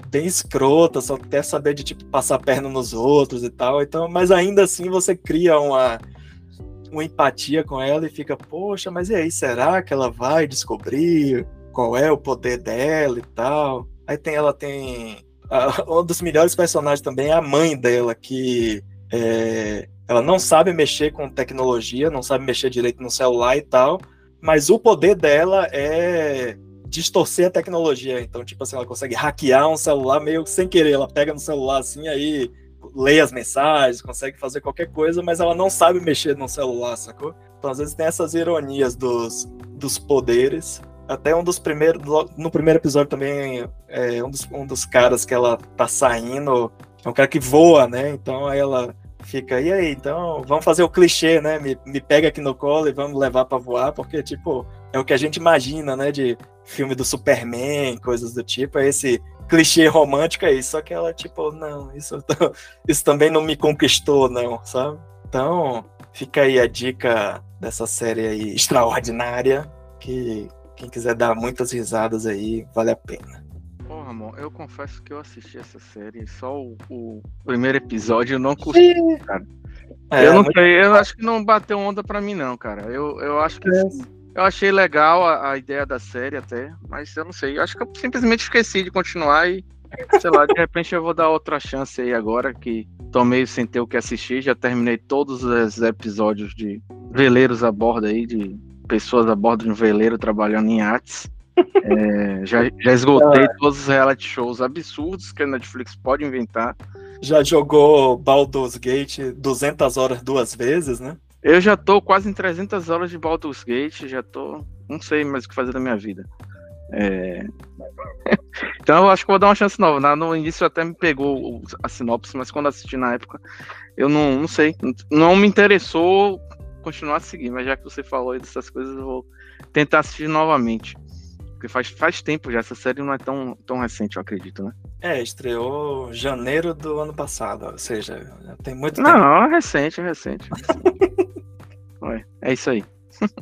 bem escrota, só quer saber de tipo passar a perna nos outros e tal. Então, mas ainda assim você cria uma, uma empatia com ela e fica, poxa, mas e aí, será que ela vai descobrir qual é o poder dela e tal? Aí tem ela tem um dos melhores personagens também é a mãe dela, que é, ela não sabe mexer com tecnologia, não sabe mexer direito no celular e tal, mas o poder dela é distorcer a tecnologia. Então, tipo assim, ela consegue hackear um celular meio sem querer, ela pega no celular assim, aí lê as mensagens, consegue fazer qualquer coisa, mas ela não sabe mexer no celular, sacou? Então, às vezes tem essas ironias dos, dos poderes. Até um dos primeiros, no primeiro episódio também, é, um, dos, um dos caras que ela tá saindo, é um cara que voa, né? Então aí ela fica, e aí, então vamos fazer o clichê, né? Me, me pega aqui no colo e vamos levar pra voar, porque, tipo, é o que a gente imagina, né? De filme do Superman, coisas do tipo, é esse clichê romântico aí, só que ela, tipo, não, isso, isso também não me conquistou, não, sabe? Então, fica aí a dica dessa série aí extraordinária, que quem quiser dar muitas risadas aí, vale a pena. Pô, Ramon, eu confesso que eu assisti essa série, só o, o primeiro episódio eu não curti, cara. É, eu não muito... sei, eu acho que não bateu onda pra mim não, cara. Eu, eu acho que é. Eu achei legal a, a ideia da série até, mas eu não sei, eu acho que eu simplesmente esqueci de continuar e, sei lá, de repente eu vou dar outra chance aí agora, que tô meio sem ter o que assistir, já terminei todos os episódios de Veleiros a Bordo aí, de pessoas a bordo de um veleiro trabalhando em iates. É, já, já esgotei ah. todos os reality shows absurdos que a Netflix pode inventar. Já jogou Baldur's Gate duzentas horas duas vezes, né? Eu já tô quase em trezentas horas de Baldur's Gate, já tô... não sei mais o que fazer da minha vida. É... então eu acho que vou dar uma chance nova. No início até me pegou a sinopse, mas quando assisti na época, eu não, não sei, não me interessou continuar a seguir, mas já que você falou aí dessas coisas, eu vou tentar assistir novamente. Porque faz, faz tempo já, essa série não é tão, tão recente, eu acredito, né? É, estreou janeiro do ano passado, ou seja, tem muito não, tempo. Não, é recente, é recente. Ué, é isso aí.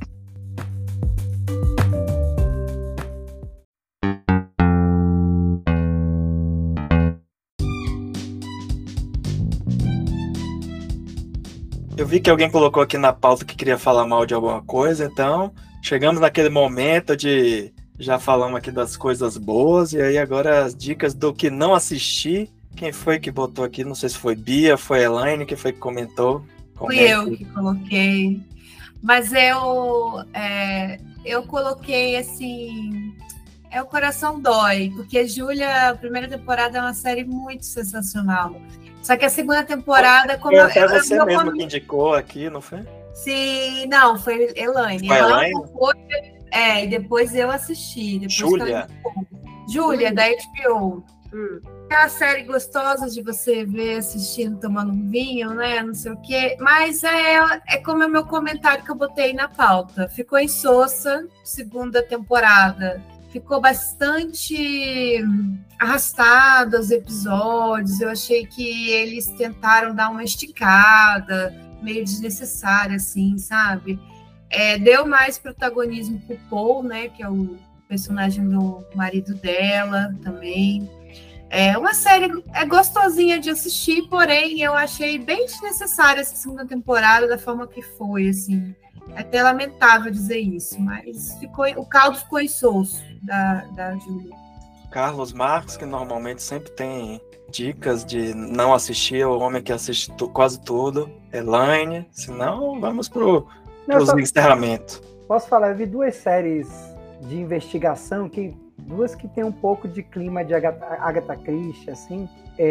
Eu vi que alguém colocou aqui na pauta que queria falar mal de alguma coisa, então chegamos naquele momento de já falamos aqui das coisas boas, e aí agora as dicas do que não assistir. Quem foi que botou aqui? Não sei se foi Bia, foi Elaine, que foi que comentou. Fui eu que coloquei. Mas eu, é, eu coloquei assim... É, o coração dói, porque Júlia, a primeira temporada é uma série muito sensacional. Só que a segunda temporada... Como foi até eu, você eu, mesmo como... que indicou aqui, não foi? Sim, não, foi Elaine. Foi Elaine? Foi, é, e depois eu assisti. Depois Júlia? Júlia, da H B O. Hum. É uma série gostosa de você ver assistindo, tomando um vinho, né? Não sei o quê. Mas é, é como é o meu comentário que eu botei na pauta. Ficou insossa, segunda temporada. Ficou bastante arrastado os episódios. Eu achei que eles tentaram dar uma esticada, meio desnecessária, assim, sabe? É, deu mais protagonismo pro Paul, né? Que é o personagem do marido dela também. É uma série é gostosinha de assistir, porém eu achei bem desnecessária essa segunda temporada da forma que foi, assim. É até lamentável dizer isso, mas ficou, o caldo ficou insosso da, da Júlia. Carlos Marques, que normalmente sempre tem dicas de não assistir, o homem que assiste tu, quase tudo. Elaine, senão vamos pro, pro só... encerramento. Posso falar, eu vi duas séries de investigação que duas que tem um pouco de clima de Agatha, Agatha Christie, assim,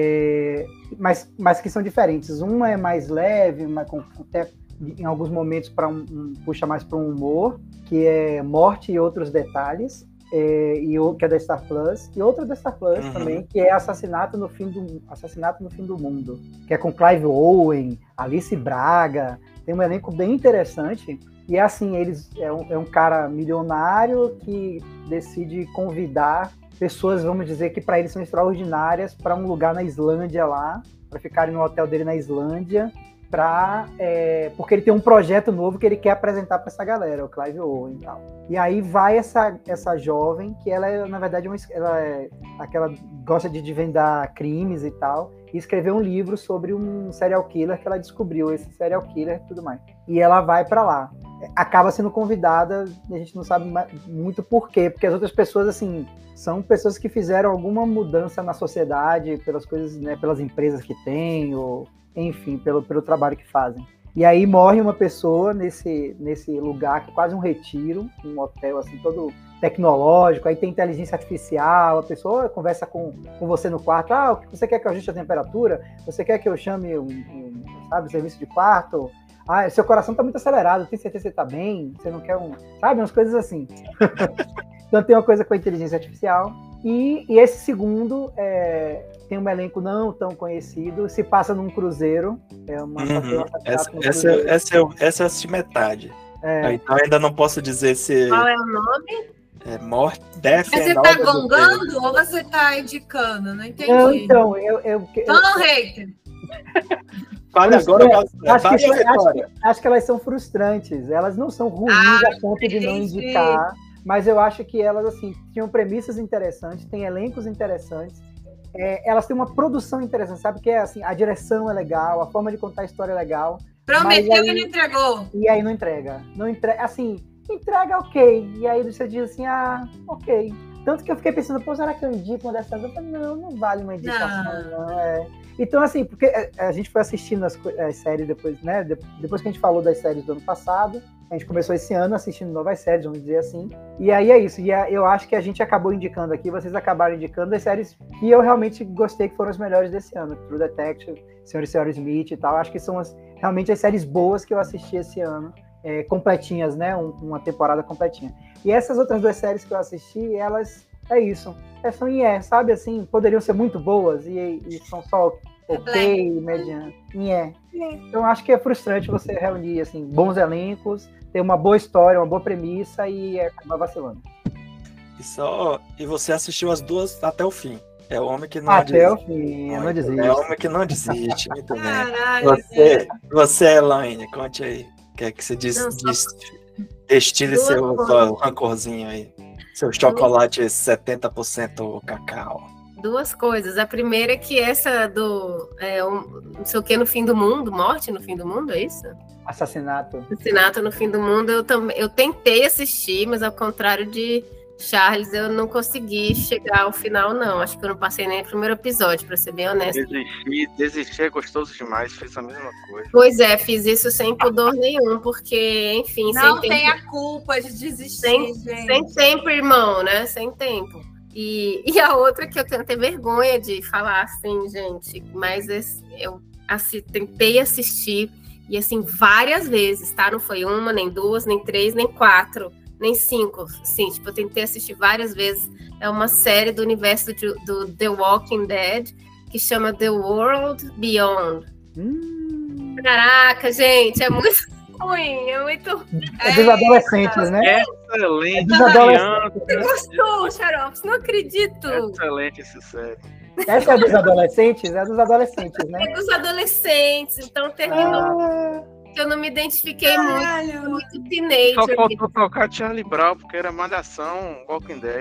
é, mas, mas que são diferentes. Uma é mais leve, mas com, até em alguns momentos para um, um, puxa mais para um humor, que é Morte e Outros Detalhes, é, e o, que é da Star Plus, e outra da Star Plus uhum. também, que é Assassinato no Fim do, Assassinato no Fim do Mundo, que é com Clive Owen, Alice Braga, tem um elenco bem interessante. E é assim, eles, é, um, é um cara milionário que decide convidar pessoas, vamos dizer, que para eles são extraordinárias, para um lugar na Islândia lá, para ficarem no hotel dele na Islândia. pra, é, porque ele tem um projeto novo que ele quer apresentar para essa galera, o Clive Owen e tal. E aí vai essa, essa jovem, que ela é, na verdade, uma, ela é aquela gosta de desvendar crimes e tal, e escreveu um livro sobre um serial killer que ela descobriu, esse serial killer e tudo mais. E ela vai para lá. Acaba sendo convidada, a gente não sabe muito por quê, porque as outras pessoas, assim, são pessoas que fizeram alguma mudança na sociedade, pelas coisas, né, pelas empresas que têm, ou, enfim, pelo, pelo trabalho que fazem. E aí morre uma pessoa nesse, nesse lugar, que é quase um retiro, um hotel, assim, todo tecnológico, aí tem inteligência artificial, a pessoa conversa com, com você no quarto, ah, o que você quer que eu ajuste a temperatura? Você quer que eu chame um, um sabe, serviço de quarto? Ah, seu coração tá muito acelerado, tem certeza que você tá bem? Você não quer um... Sabe, umas coisas assim. Então tem uma coisa com a inteligência artificial. E, e esse segundo é, tem um elenco não tão conhecido, se passa num cruzeiro. É uma, uhum. essa, essa, essa, é, essa é a metade. É. Então ainda não posso dizer se... Qual é o nome? É morte, Death Você tá gongando ou você tá indicando? Não entendi. Não, então, eu... eu, eu Não, hater! Fale agora, é, acho, que, acho, que, acho que elas são frustrantes. Elas não são ruins ah, a ponto de não indicar, mas eu acho que elas, assim, tinham premissas interessantes, têm elencos interessantes, é, elas têm uma produção interessante, sabe? Que é assim, a direção é legal, a forma de contar a história é legal. Prometeu aí, e não entregou. E aí não entrega. Não entrega, assim, entrega ok. E aí você diz assim, ah, ok. Tanto que eu fiquei pensando, pô, será que eu indico uma dessas? Eu falei, não, não vale uma indicação, não. não é. Então, assim, porque a gente foi assistindo as, as séries depois, né? Depois que a gente falou das séries do ano passado, a gente começou esse ano assistindo novas séries, vamos dizer assim. E aí é isso. E eu acho que a gente acabou indicando aqui, vocês acabaram indicando as séries que eu realmente gostei, que foram as melhores desse ano. True Detective, Senhor e Senhora Smith e tal. Acho que são as, realmente as séries boas que eu assisti esse ano. É, completinhas, né? Um, uma temporada completinha. E essas outras duas séries que eu assisti, elas, é isso. É, são e é, sabe? Assim, poderiam ser muito boas e, e são só ok, mediano. E é. Então acho que é frustrante você reunir, assim, bons elencos, ter uma boa história, uma boa premissa e acabar vacilando. E, só, e você assistiu as duas até o fim. É o homem que não Até desiste. o fim, eu não desisto. É o homem que não desiste, muito bem. Caralho, você, você, Elaine, conte aí. O que é que você diz? Não, diz destile seu, seu rancorzinho aí. Seu chocolate duas... setenta por cento cacau. Duas coisas. A primeira é que essa do... É, um, não sei o que no fim do mundo, morte no fim do mundo, é isso? Assassinato. Assassinato no fim do mundo. Eu, tam, eu tentei assistir, mas ao contrário de Charles, eu não consegui chegar ao final, não. Acho que eu não passei nem o primeiro episódio, pra ser bem honesta. Desistir, desistir é gostoso demais, fiz a mesma coisa. Pois é, fiz isso sem pudor nenhum, porque, enfim... Não sem tem tempo, a culpa de desistir, sem, gente. Sem tempo, irmão, né? Sem tempo. E, e a outra que eu tenho até vergonha de falar assim, gente, mas eu assim, tentei assistir, e assim, várias vezes, tá? Não foi uma, nem duas, nem três, nem quatro... nem cinco, sim, tipo, eu tentei assistir várias vezes. É uma série do universo de, do The Walking Dead que chama The World Beyond. Hum. Caraca, gente, é muito ruim, é muito... É dos adolescentes, né? Excelente. É dos adolescentes. Você gostou, Xarope? Não acredito. Excelente essa série. Essa é dos adolescentes? É dos adolescentes, né? É dos adolescentes, então terminou... Ah. Eu não me identifiquei muito, muito teenager. Só faltou tocar Charlie Brown, porque era Malhação, Walking Dead.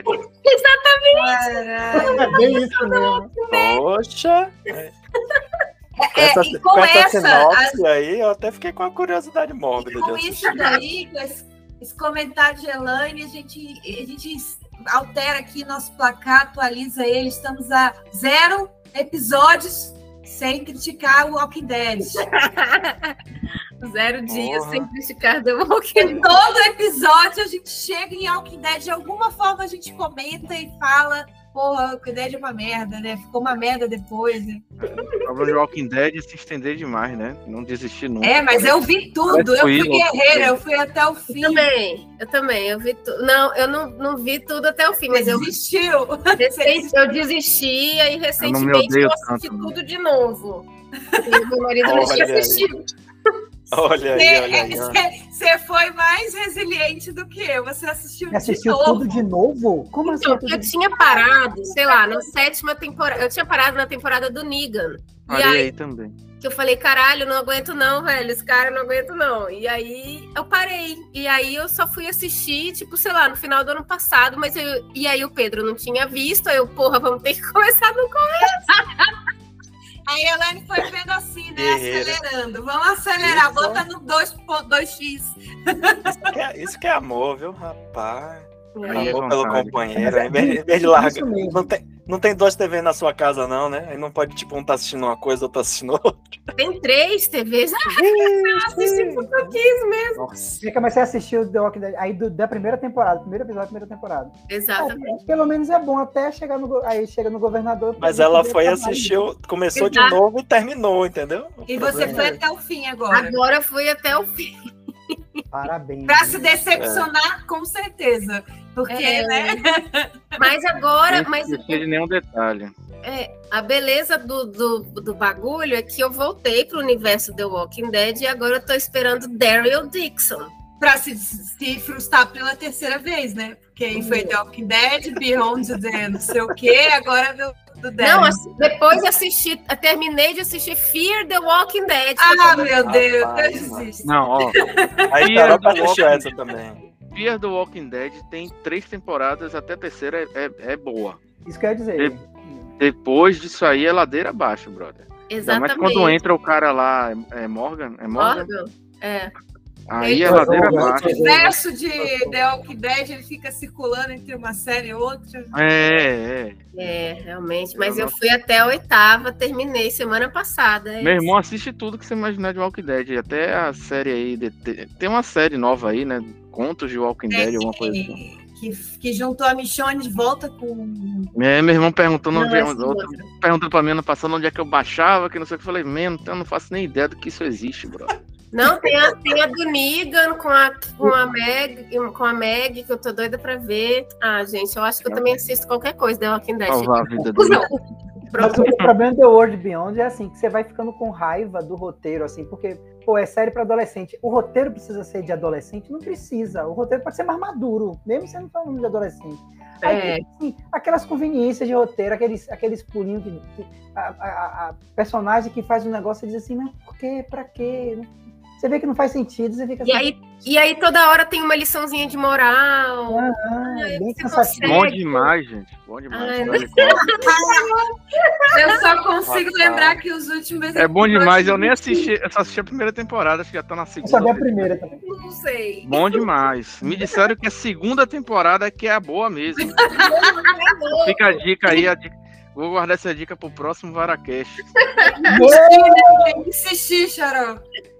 Exatamente! É bem isso mesmo. Poxa! É. É, essa, e com, com essa, essa sinopse a... aí, eu até fiquei com a curiosidade mórbida. Com isso daí, com esse, esse comentário de Elaine, a gente, a gente altera aqui nosso placar, atualiza ele. Estamos a zero episódios sem criticar o Walking Dead. Zero dias sem criticar The Walking Dead. Todo episódio a gente chega em Walking Dead, de alguma forma a gente comenta e fala, porra, Walking Dead é uma merda, né? Ficou uma merda depois, né? O problema de Walking Dead é se estender demais, né? Não desistir nunca. É, mas eu vi tudo, eu fui guerreira, eu fui até o fim. Eu também, eu também, eu vi tudo. Não, eu não, não vi tudo até o fim, mas eu... Desistiu? Eu desisti e recentemente eu assisti tanto, tudo de novo. E meu marido não tinha assistido. Olha aí, olha aí. Você foi mais resiliente do que eu. Você assistiu, assistiu de novo. tudo de novo? Como então, assim? Eu tinha parado, sei lá, na sétima temporada. Eu tinha parado na temporada do Negan. Parei e aí, aí também. que eu falei, caralho, não aguento não, velho, esse cara não aguento não. E aí eu parei. E aí eu só fui assistir, tipo, sei lá, no final do ano passado, mas eu, e aí o Pedro não tinha visto, aí eu, porra, vamos ter que começar no começo. Aí a Helene foi vendo assim, né? Guerreira. Acelerando. Vamos acelerar, Isso. bota no dois x. Isso que é, isso que é amor, viu, rapaz? Aí é Amor pelo vontade. companheiro. Em vez, em vez de largar. Isso mesmo. Não tem, não tem duas T V na sua casa, não, né? Aí não pode, tipo, um tá assistindo uma coisa, outro tá assistindo outra. Tem três T Vs. Eu assisti porque eu quis mesmo. Nossa. Eu comecei a assistir o The Walking Dead aí do, da primeira temporada, primeiro episódio da primeira temporada. Exatamente. É, pelo menos é bom até chegar no go- aí chega no governador. Mas ela foi assistir, começou de Exato. novo e terminou, entendeu? O E você problema foi é- até o fim agora. Agora eu fui até o fim. Parabéns. Pra se decepcionar, com certeza. Porque, É. né? Mas agora, Não mas esqueci de nenhum detalhe. é, a beleza do, do, do bagulho é que eu voltei pro universo The Walking Dead e agora eu tô esperando Daryl Dixon. Pra se, se frustrar pela terceira vez, né? Porque aí foi The Walking Dead, Beyond the não sei o quê, agora do, do Dead. Não, assim, depois de assistir, eu terminei de assistir Fear the Walking Dead. Ah, meu Deus, Rapaz, eu desisto. Não, ó. Aí Fear Carol do pra assistir Walking essa também. Fear the Walking Dead tem três temporadas, até a terceira é, é, é boa. Isso quer dizer. Depois disso aí é ladeira abaixo, brother. Ainda mais Exatamente. quando entra o cara lá, é Morgan? É Morgan? Morgan? É. Aí é Ele- ladeira Morgan. abaixo. O universo de The Walking Dead, ele fica circulando entre uma série e outra. É, é. É, realmente. Mas Eu eu não- fui até a oitava, terminei semana passada. é Meu isso. irmão assiste tudo que você imaginar de Walking Dead. Até a série aí. de- de- tem uma série nova aí, né? Contos de Walking Dead, alguma coisa assim. Que, que juntou a Michonne de volta com. É, meu irmão perguntando Não, onde é, essa outro, outra. perguntando pra mim ano passado onde é que eu baixava, que não sei o que. Eu falei, mano, eu não faço nem ideia do que isso existe, bro. Não, tem a, tem a do Negan com a, com, a Meg, com a Meg, que eu tô doida pra ver. Ah, gente, eu acho que eu também assisto qualquer coisa The Walking Dead. Salvar a vida dele. Não. Mas o problema do The World Beyond é assim, que você vai ficando com raiva do roteiro, assim, porque, pô, é série pra adolescente. O roteiro precisa ser de adolescente? Não precisa. O roteiro pode ser mais maduro, mesmo sendo falando de adolescente. Aí, É. assim, aquelas conveniências de roteiro, aqueles, aqueles pulinhos que, que a, a, a personagem que faz um negócio e diz assim, mas por quê? Pra quê? Você vê que não faz sentido, você fica assim, E aí, e aí toda hora tem uma liçãozinha de moral. ah, Ai, bem você cansativo. Bom consegue. demais, gente. Bom demais. Ai, Olha, Eu só consigo Rapaz. lembrar que os últimos. é bom demais. Eu nem assisti. Eu só assisti a primeira temporada, acho que já tá na Eu segunda. só vi a primeira também. Não sei. Bom demais. Me disseram que a segunda temporada é que é a boa mesmo. Fica a dica aí. A dica. Vou guardar essa dica pro próximo Varacast. Tem que insistir, Xaró.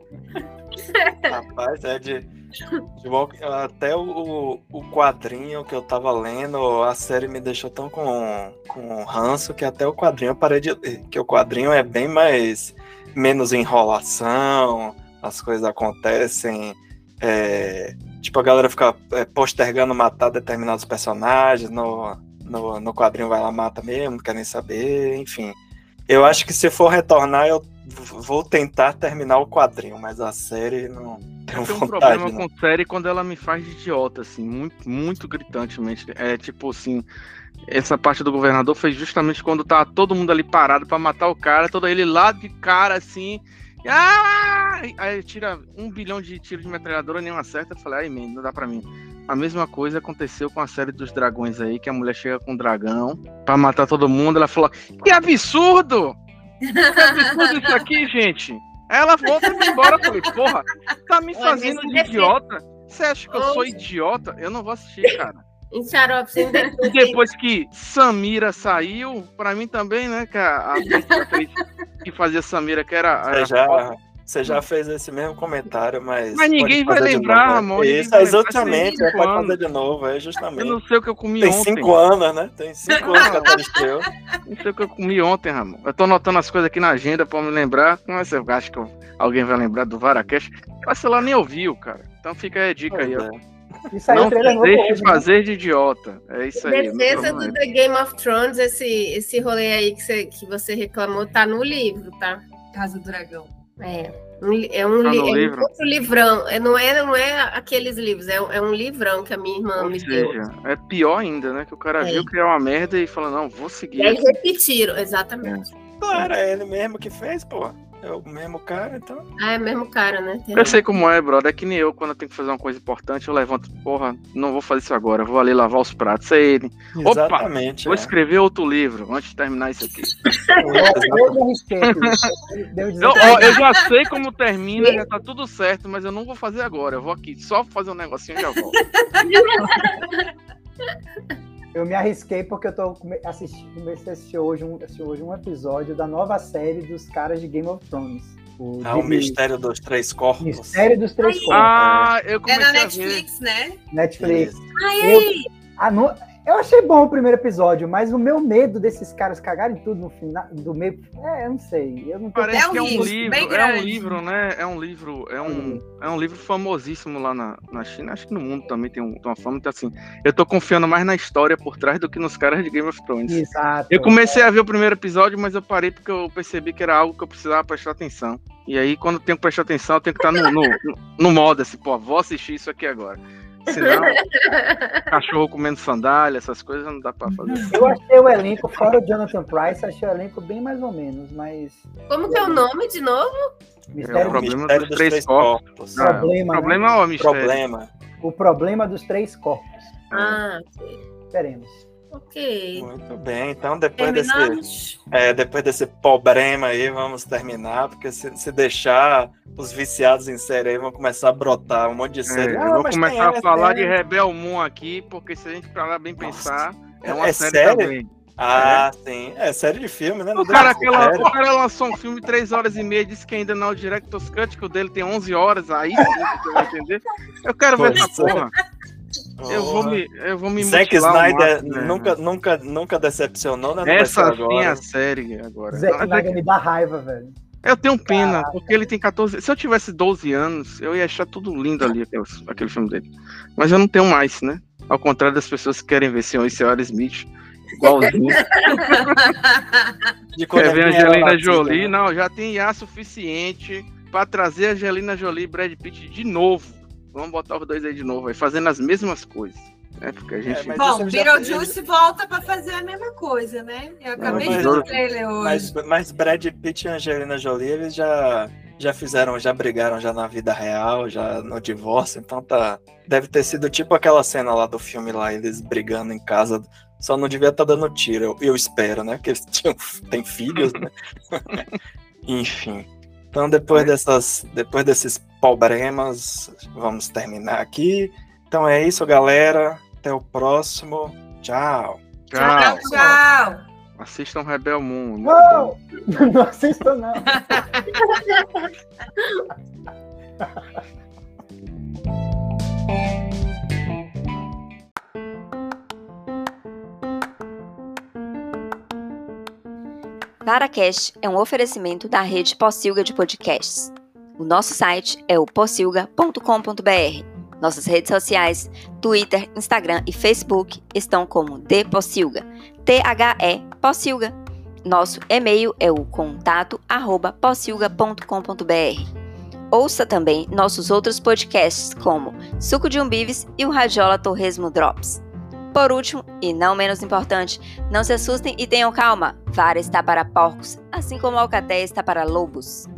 Rapaz, é de. de Walking- até o, o quadrinho que eu tava lendo, a série me deixou tão com, com ranço que até o quadrinho eu parei de ler. Que o quadrinho é bem mais. Menos enrolação, as coisas acontecem. é, tipo, a galera fica é, postergando matar determinados personagens. No, no, no quadrinho vai lá, mata mesmo, não quer nem saber, enfim. Eu acho que se for retornar, eu vou tentar terminar o quadrinho, mas a série não tenho Eu tenho um vontade, problema não. com série quando ela me faz de idiota, assim, muito, muito gritantemente. É tipo assim, essa parte do governador foi justamente quando tava todo mundo ali parado pra matar o cara, todo ele lá de cara assim. e, Ah! Aí tira um bilhão de tiros de metralhadora, nenhum acerta. Eu falei, ai, man, não dá pra mim. A mesma coisa aconteceu com a série dos dragões aí, que a mulher chega com um dragão pra matar todo mundo. Ela falou, que absurdo! Que absurdo isso aqui, gente! Aí ela volta e vai embora. Eu falei, porra, tá me Olha, fazendo esse de defeito- idiota? Você acha que eu sou Ouça. idiota? Eu não vou assistir, cara. Em Xarope, você ainda E depois que Samira saiu, pra mim também, né, que a, a atriz que fazia Samira, que era... Você era já, você já fez esse mesmo comentário, mas. Mas ninguém pode vai fazer de lembrar, novo, né? Ramon, ninguém Isso, vai é lembrar. exatamente. Tem é, Pode cinco fazer de novo, é Eu justamente. não sei o que eu comi Tem ontem. cinco anos, né? Tem cinco anos que a série estreou. Não sei o que eu comi ontem, Ramon. Eu tô anotando as coisas aqui na agenda pra me lembrar. Não é se eu acho que eu- alguém vai lembrar do Varacast. Mas sei lá, nem ouviu, cara. Então fica aí a dica aí, ó. Pois é. Isso aí Não é trailer se novo deixe hoje, né? fazer de idiota. É isso aí. Defesa meu do problema. The Game of Thrones, esse, esse rolê aí que você, que você reclamou, tá no livro, tá? Casa do Dragão. É. Um li- é um, Tá li- no é um livro? outro livrão. É, não, é, não é aqueles livros, é, um- é um livrão que a minha irmã Ou me deu. seja, é pior ainda, né? Que o cara É. viu que é uma merda e falou, não, vou seguir. E aí repetiram, exatamente. Não era ele mesmo que fez, pô. É o mesmo cara, então. Ah, é o mesmo cara, né? Tem Eu sei como é, brother. É que nem eu, quando eu tenho que fazer uma coisa importante, eu levanto, porra, não vou fazer isso agora, eu vou ali lavar os pratos. Aí ele, opa, Exatamente. vou é. escrever outro livro antes de terminar isso aqui. Eu me arrisquei aqui. Devo dizer Eu, que- ó, eu já sei como termina, já tá tudo certo, mas eu não vou fazer agora. Eu vou aqui só fazer um negocinho e já volto. Eu me arrisquei porque eu tô come- assistindo, comecei a assistir hoje, um, assisti hoje um episódio da nova série dos caras de Game of Thrones. O Ah, o de- Mistério dos Três Corpos. Mistério dos Três Ai, Corpos. Ah, eu É comecei na a ver. Netflix, né? Netflix. Isso. Ai, Eu- ai. Ah, não- eu achei bom o primeiro episódio, mas o meu medo desses caras cagarem tudo no final, do meio. É, eu não sei. Eu não tenho Parece É um que é um risco, livro, bem é um grande. livro, né? É um livro, é um, é um livro famosíssimo lá na, na China. Acho que no mundo também tem, um, tem uma fama. Então, assim, eu tô confiando mais na história por trás do que nos caras de Game of Thrones. Exato. Eu comecei a ver o primeiro episódio, mas eu parei porque eu percebi que era algo que eu precisava prestar atenção. E aí, quando eu tenho que prestar atenção, eu tenho que estar no, no, no, no modo, assim, pô, vou assistir isso aqui agora. Senão, cachorro comendo sandália, essas coisas não dá pra fazer. Eu achei o elenco, fora o Jonathan Pryce, achei o elenco bem mais ou menos, mas. Como que é o nome de novo? É Mistério o O problema Mistério dos três corpos. Corpos. Ah, Problema, o problema é o mistério. Problema. O problema dos três corpos. Ah, Veremos. ok. Muito bem, então depois desse, Terminamos. é, depois desse problema aí, vamos terminar, porque se, se deixar os viciados em série aí, vão começar a brotar um monte de É, série. eu Ah, vou mas começar tem a essa, falar tem de essa. Rebel Moon aqui, porque se a gente parar bem pensar, é uma É série sério? também. Ah, sim. É série de filme, né? Não O cara, deve ser aquela, série. o cara lançou um filme de três horas e meia, disse que ainda não é o Director's Cut, que o dele tem onze horas, aí sim você vai entender. Eu quero ver essa Pois é. porra. Eu vou me, eu vou me Zack mutilar ao Snyder máximo, né? nunca, nunca, nunca decepcionou, né? Não vai ser Essa sim é agora. a série agora. Zack Não, é Snyder que- me dá raiva, velho. Eu tenho pena, porque ele tem catorze. Se eu tivesse doze anos, eu ia achar tudo lindo ali, aquele, aquele filme dele. Mas eu não tenho mais, né? Ao contrário das pessoas que querem ver Senhor e Senhora Smith, igualzinho. De quando Quer ver ele era Angelina batida, Jolie? né? Não, já tem I A suficiente pra trazer Angelina Jolie e Brad Pitt de novo. Vamos botar os dois aí de novo, aí, fazendo as mesmas coisas. É, porque a gente. É, mas Bom, isso já- Beetlejuice volta pra fazer a mesma coisa, né? Eu acabei mas- de ver o trailer hoje. Mas, mas Brad Pitt e Angelina Jolie, eles já, já fizeram, já brigaram já na vida real, já no divórcio, então tá. Deve ter sido tipo aquela cena lá do filme lá, eles brigando em casa, só não devia estar dando tiro, eu, eu espero, né? Porque eles tinham, têm filhos, né? Enfim. Então depois dessas, depois desses problemas, vamos terminar aqui. Então é isso, galera. Até o próximo. Tchau. Tchau. Tchau. Assistam Rebel Moon. Não! Não assisto, não. VaraCast é um oferecimento da rede Pocilga de podcasts. O nosso site é o pocilga ponto com ponto br. Nossas redes sociais, Twitter, Instagram e Facebook estão como The Pocilga, T H E Pocilga. Nosso e-mail é o contato arroba pocilga ponto com ponto br. Ouça também nossos outros podcasts como Suco de Umbives e o Radiola Torresmo Drops. Por último, e não menos importante, não se assustem e tenham calma. Vara está para porcos, assim como a alcateia está para lobos.